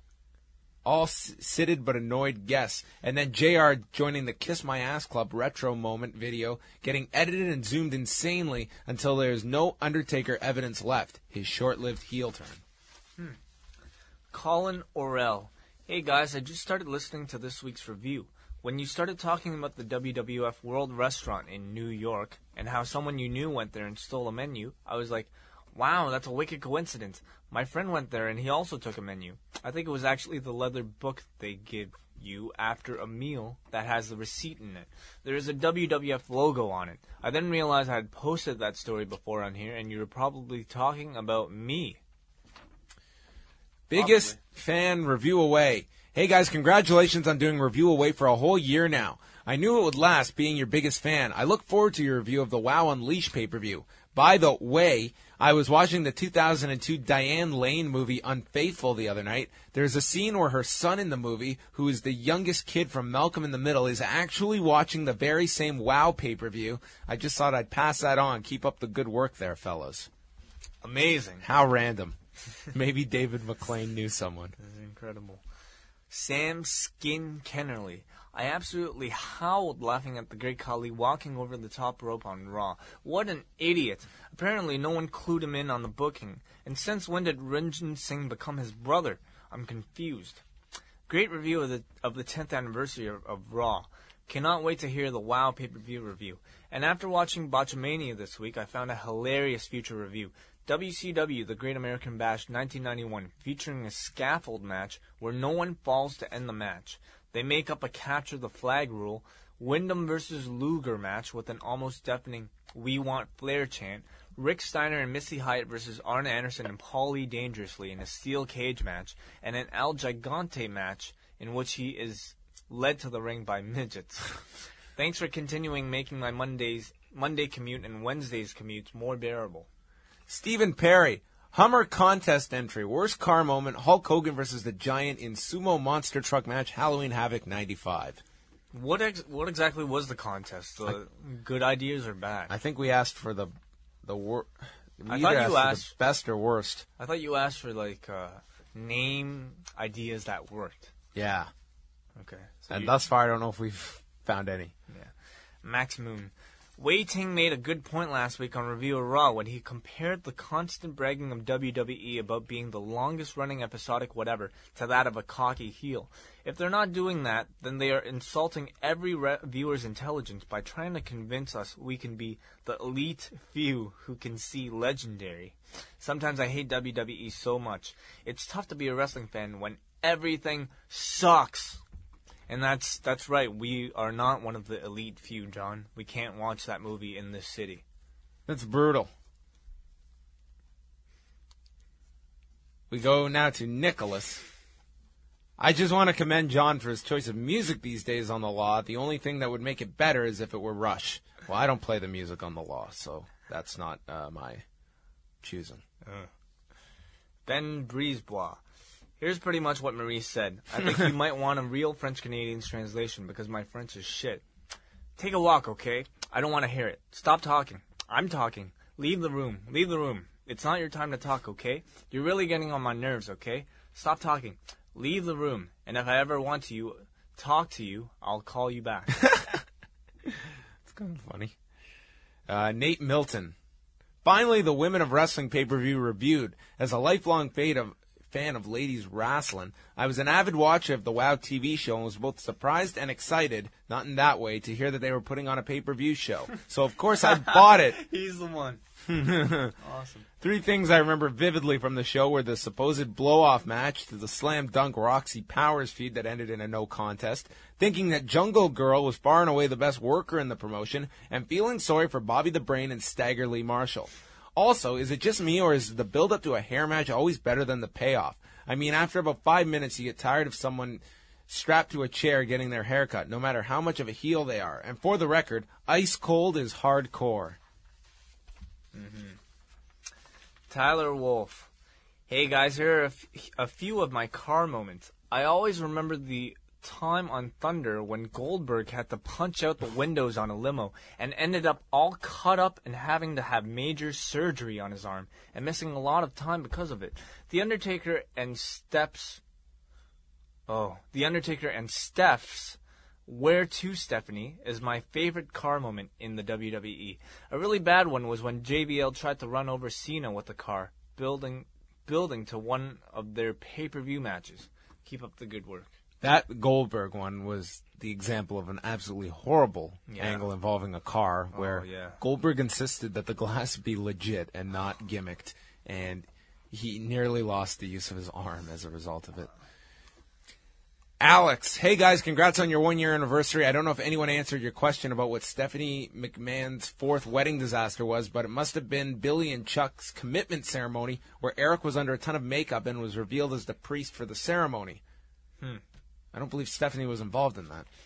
all seated but annoyed guests, and then J R joining the Kiss My Ass Club retro moment video, getting edited and zoomed insanely until there is no Undertaker evidence left. His short-lived heel turn. Hmm. Colin Orell. Hey guys, I just started listening to this week's review. When you started talking about the W W F World Restaurant in New York and how someone you knew went there and stole a menu, I was like, wow, that's a wicked coincidence. My friend went there and he also took a menu. I think it was actually the leather book they give you after a meal that has the receipt in it. There is a W W F logo on it. I then realized I had posted that story before on here and you were probably talking about me. Biggest Probably. fan review away. Hey guys, congratulations on doing Review Away for a whole year now. I knew it would last being your biggest fan. I look forward to your review of the WoW Unleashed pay-per-view. By the way, I was watching the two thousand two Diane Lane movie Unfaithful the other night. There's a scene where her son in the movie, who is the youngest kid from Malcolm in the Middle, is actually watching the very same WoW pay-per-view. I just thought I'd pass that on. Keep up the good work there, fellas. Amazing. How random. Maybe David McClain knew someone. That's incredible. Sam Skin Kennerly. I absolutely howled laughing at the Great Khali walking over the top rope on Raw. What an idiot. Apparently no one clued him in on the booking. And since when did Ranjit Singh become his brother? I'm confused. Great review of the of the tenth anniversary of, of Raw. Cannot wait to hear the WoW pay-per-view review. And after watching Botchamania this week, I found a hilarious future review. W C W, The Great American Bash nineteen ninety-one, featuring a scaffold match where no one falls to end the match. They make up a capture the flag rule, Wyndham versus Luger match with an almost deafening We Want Flair chant, Rick Steiner and Missy Hyatt versus Arn Anderson and Paulie Dangerously in a steel cage match, and an El Gigante match in which he is led to the ring by midgets. Thanks for continuing making my Mondays Monday commute and Wednesdays commutes more bearable. Stephen Perry, Hummer contest entry, worst car moment, Hulk Hogan versus the Giant in Sumo Monster Truck match, Halloween Havoc ninety-five. What ex- what exactly was the contest? The I, good ideas or bad? I think we asked for the the wor- we I thought you asked, asked for the best or worst. I thought you asked for like uh, name ideas that worked. Yeah. Okay. So and you, thus far, I don't know if we've found any. Yeah. Max Moon. Wei Ting made a good point last week on Review of Raw when he compared the constant bragging of W W E about being the longest-running episodic whatever to that of a cocky heel. If they're not doing that, then they are insulting every re- viewer's intelligence by trying to convince us we can be the elite few who can see legendary. Sometimes I hate W W E so much. It's tough to be a wrestling fan when everything sucks. And that's that's right. We are not one of the elite few, John. We can't watch that movie in this city. That's brutal. We go now to Nicholas. I just want to commend John for his choice of music these days on the Law. The only thing that would make it better is if it were Rush. Well, I don't play the music on the Law, so that's not uh, my choosing. Uh. Ben Brisebois. Here's pretty much what Maurice said. I think you might want a real French-Canadian's translation because my French is shit. Take a walk, okay? I don't want to hear it. Stop talking. I'm talking. Leave the room. Leave the room. It's not your time to talk, okay? You're really getting on my nerves, okay? Stop talking. Leave the room. And if I ever want to you, talk to you, I'll call you back. It's kind of funny. Uh, Nate Milton. Finally, the Women of Wrestling pay-per-view reviewed. As a lifelong fate of fan of ladies wrestling, I was an avid watcher of the WOW T V show and was both surprised and excited, not in that way, to hear that they were putting on a pay-per-view show. So, of course, I bought it. He's the one. Awesome. Three things I remember vividly from the show were the supposed blow-off match to the slam dunk Roxy Powers feud that ended in a no contest, thinking that Jungle Girl was far and away the best worker in the promotion, and feeling sorry for Bobby the Brain and Stagger Lee Marshall. Also, is it just me, or is the build-up to a hair match always better than the payoff? I mean, after about five minutes, you get tired of someone strapped to a chair getting their hair cut, no matter how much of a heel they are. And for the record, ice cold is hardcore. Mm-hmm. Tyler Wolf. Hey guys, here are a, f- a few of my car moments. I always remember the time on Thunder when Goldberg had to punch out the windows on a limo and ended up all cut up and having to have major surgery on his arm and missing a lot of time because of it. The Undertaker and Steph's Oh, The Undertaker and Steph's Where to, Stephanie is my favorite car moment in the W W E. A really bad one was when J B L tried to run over Cena with the car, building building to one of their pay-per-view matches. Keep up the good work. That Goldberg one was the example of an absolutely horrible Yeah. angle involving a car where Oh, yeah. Goldberg insisted that the glass be legit and not gimmicked, and he nearly lost the use of his arm as a result of it. Alex, hey guys, congrats on your one-year anniversary. I don't know if anyone answered your question about what Stephanie McMahon's fourth wedding disaster was, but it must have been Billy and Chuck's commitment ceremony where Eric was under a ton of makeup and was revealed as the priest for the ceremony. Hmm. I don't believe Stephanie was involved in that.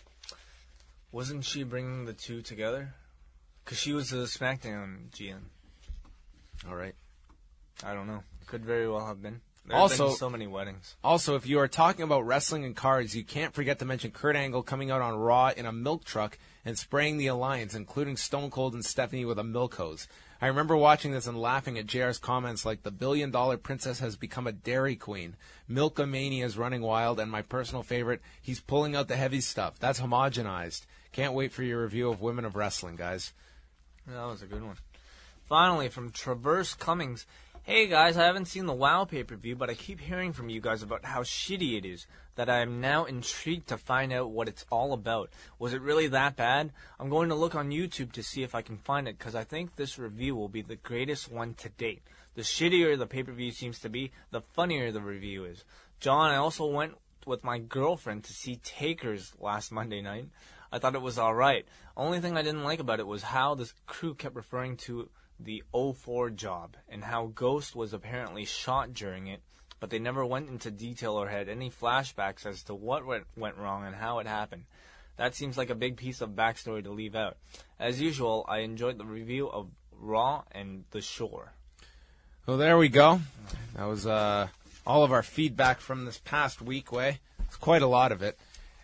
Wasn't she bringing the two together? Because she was the SmackDown G M. All right. I don't know. Could very well have been. There Also- have been so many weddings. Also, if you are talking about wrestling and cars, you can't forget to mention Kurt Angle coming out on Raw in a milk truck and spraying the Alliance, including Stone Cold and Stephanie with a milk hose. I remember watching this and laughing at J R's comments like the billion-dollar princess has become a Dairy Queen. Milkamania is running wild, and my personal favorite, he's pulling out the heavy stuff. That's homogenized. Can't wait for your review of Women of Wrestling, guys. That was a good one. Finally, from Traverse Cummings. Hey guys, I haven't seen the WOW pay-per-view, but I keep hearing from you guys about how shitty it is, that I am now intrigued to find out what it's all about. Was it really that bad? I'm going to look on YouTube to see if I can find it, because I think this review will be the greatest one to date. The shittier the pay-per-view seems to be, the funnier the review is. John, I also went with my girlfriend to see Takers last Monday night. I thought it was alright. Only thing I didn't like about it was how this crew kept referring to the oh four job, and how Ghost was apparently shot during it, but they never went into detail or had any flashbacks as to what went, went wrong and how it happened. That seems like a big piece of backstory to leave out. As usual, I enjoyed the review of Raw and The Shore. Well, there we go. That was uh, all of our feedback from this past week, Way. It's quite a lot of it.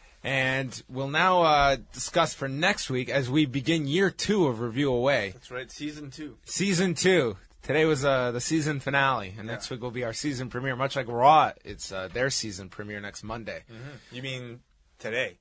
And we'll now uh, discuss for next week as we begin year two of Review Away. That's right, season two. Season two. Today was uh, the season finale, and Yeah. next week will be our season premiere. Much like Raw, it's uh, their season premiere next Monday. Mm-hmm. You mean today?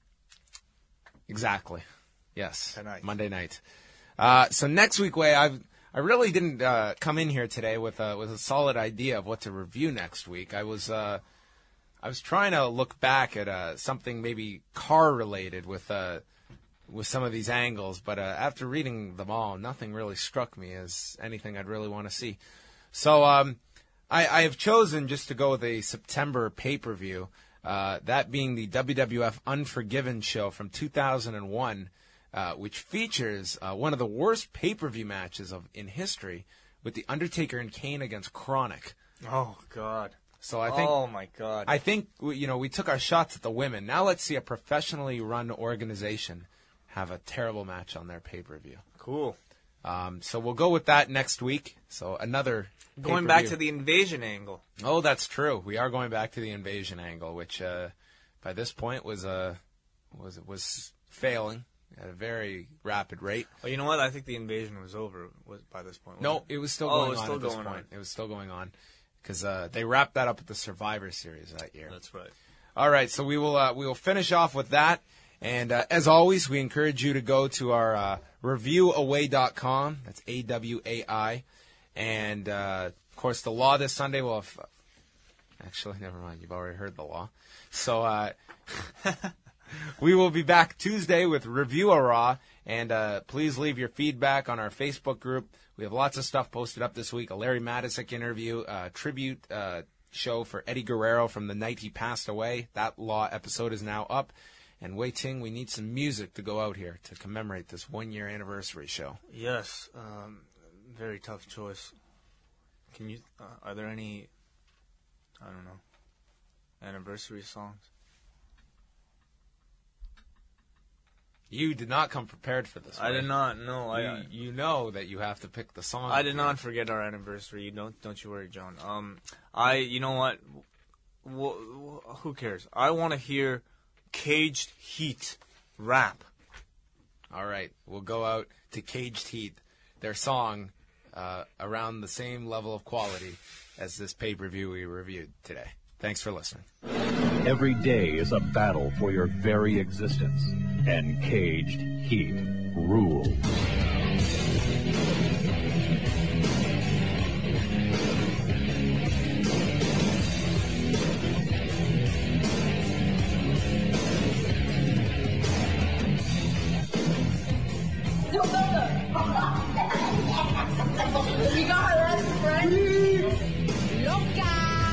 Exactly. Yes. Tonight. Monday night. Uh, so next week, Way, I've I really didn't uh, come in here today with a with a solid idea of what to review next week. I was uh, I was trying to look back at uh, something maybe car related with uh, with some of these angles, but uh, after reading them all, nothing really struck me as anything I'd really want to see. So um, I, I have chosen just to go with a September pay-per-view, uh, that being the W W F Unforgiven show from two thousand one, uh, which features uh, one of the worst pay-per-view matches of in history with The Undertaker and Kane against Chronic. Oh, God. So I think oh, my God. I think we- you know we took our shots at the women. Now let's see a professionally run organization have a terrible match on their pay-per-view. Cool. Um, so we'll go with that next week. So another Going back pay-per-view. to the invasion angle. Oh, that's true. We are going back to the invasion angle, which uh, by this point was uh, was was failing at a very rapid rate. Well, you know what? I think the invasion was over was, by this point. No, wasn't it was still Oh, going it was on still at this going point. on. It was still going on because uh, they wrapped that up at the Survivor Series that year. That's right. All right, so we will uh, we will finish off with that. And uh, as always, we encourage you to go to our uh, review away dot com. That's A W A I. And, uh, of course, the law this Sunday will have... Actually, never mind. You've already heard the law. So uh, we will be back Tuesday with Review a Raw. And uh, please leave your feedback on our Facebook group. We have lots of stuff posted up this week. A Larry Matysik interview, a tribute uh, show for Eddie Guerrero from the night he passed away. That law episode is now up. And Wei Ting, we need some music to go out here to commemorate this one-year anniversary show. Yes, um, very tough choice. Can you? Uh, are there any? I don't know. Anniversary songs. You did not come prepared for this. I right? did not. No, I. You, you know that you have to pick the song. I did not forget our anniversary. You don't. Don't you worry, John. Um, I. You know what? W- w- who cares? I want to hear Caged Heat rap. All right, we'll go out to Caged Heat, their song uh, around the same level of quality as this pay-per-view we reviewed today. Thanks for listening. Every day is a battle for your very existence, and Caged Heat rules. We got her as a friend. Loca.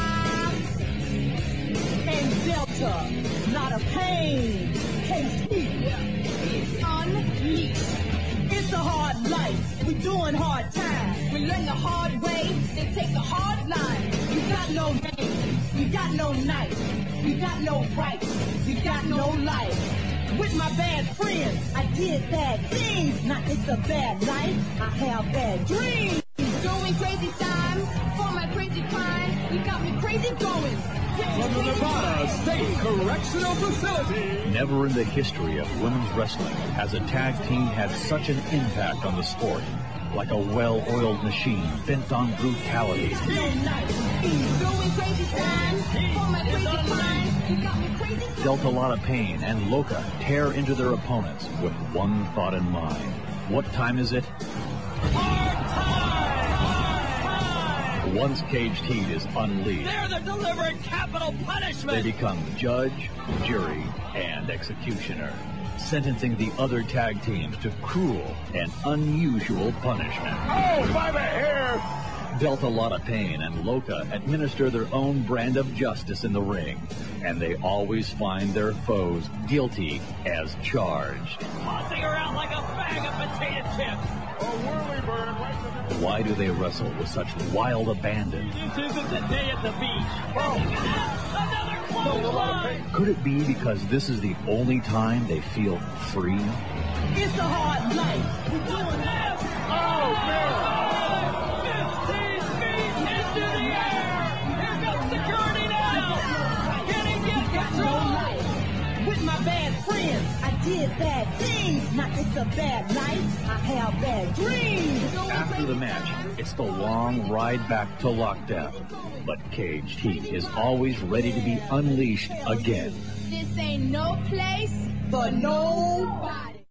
And Delta, not a pain. Caged Heat. It's unleashed. It's a hard life. We're doing hard times. We learn the hard way. They take the hard line. You got no name. You got no knife. You got no rights. You got no life. With my bad friends, I did bad things. Not it's a bad life. I have bad dreams. Doing crazy time for my crazy crime. You got me crazy going. From the Nevada State Correctional Facility. Never in the history of women's wrestling has a tag team had such an impact on the sport. Like a well-oiled machine bent on brutality. No night. Doing crazy time for my crazy crime. You got me crazy going. Dealt a lot of pain, and Loca tear into their opponents with one thought in mind. What time is it? Once Caged Heat is unleashed, They're the delivering capital punishment. they become judge, jury, and executioner, sentencing the other tag teams to cruel and unusual punishment. Oh, by the hair. Dealt a lot of pain, and Loca administer their own brand of justice in the ring, and they always find their foes guilty as charged. Tossing her out like a bag of potato chips. A whirly bird right to the... Why do they wrestle with such wild abandon? This isn't the day at the beach. Oh. Another close line. Could it be because this is the only time they feel free? It's a hard life. We're doing this. Oh, man. fifteen feet into the air. Here comes security now. Can he get control? With my bad friends, I did bad things. Not it's a bad life. I have bad dreams. After the match, it's the long ride back to lockdown. But Caged Heat is always ready to be unleashed again. This ain't no place for nobody.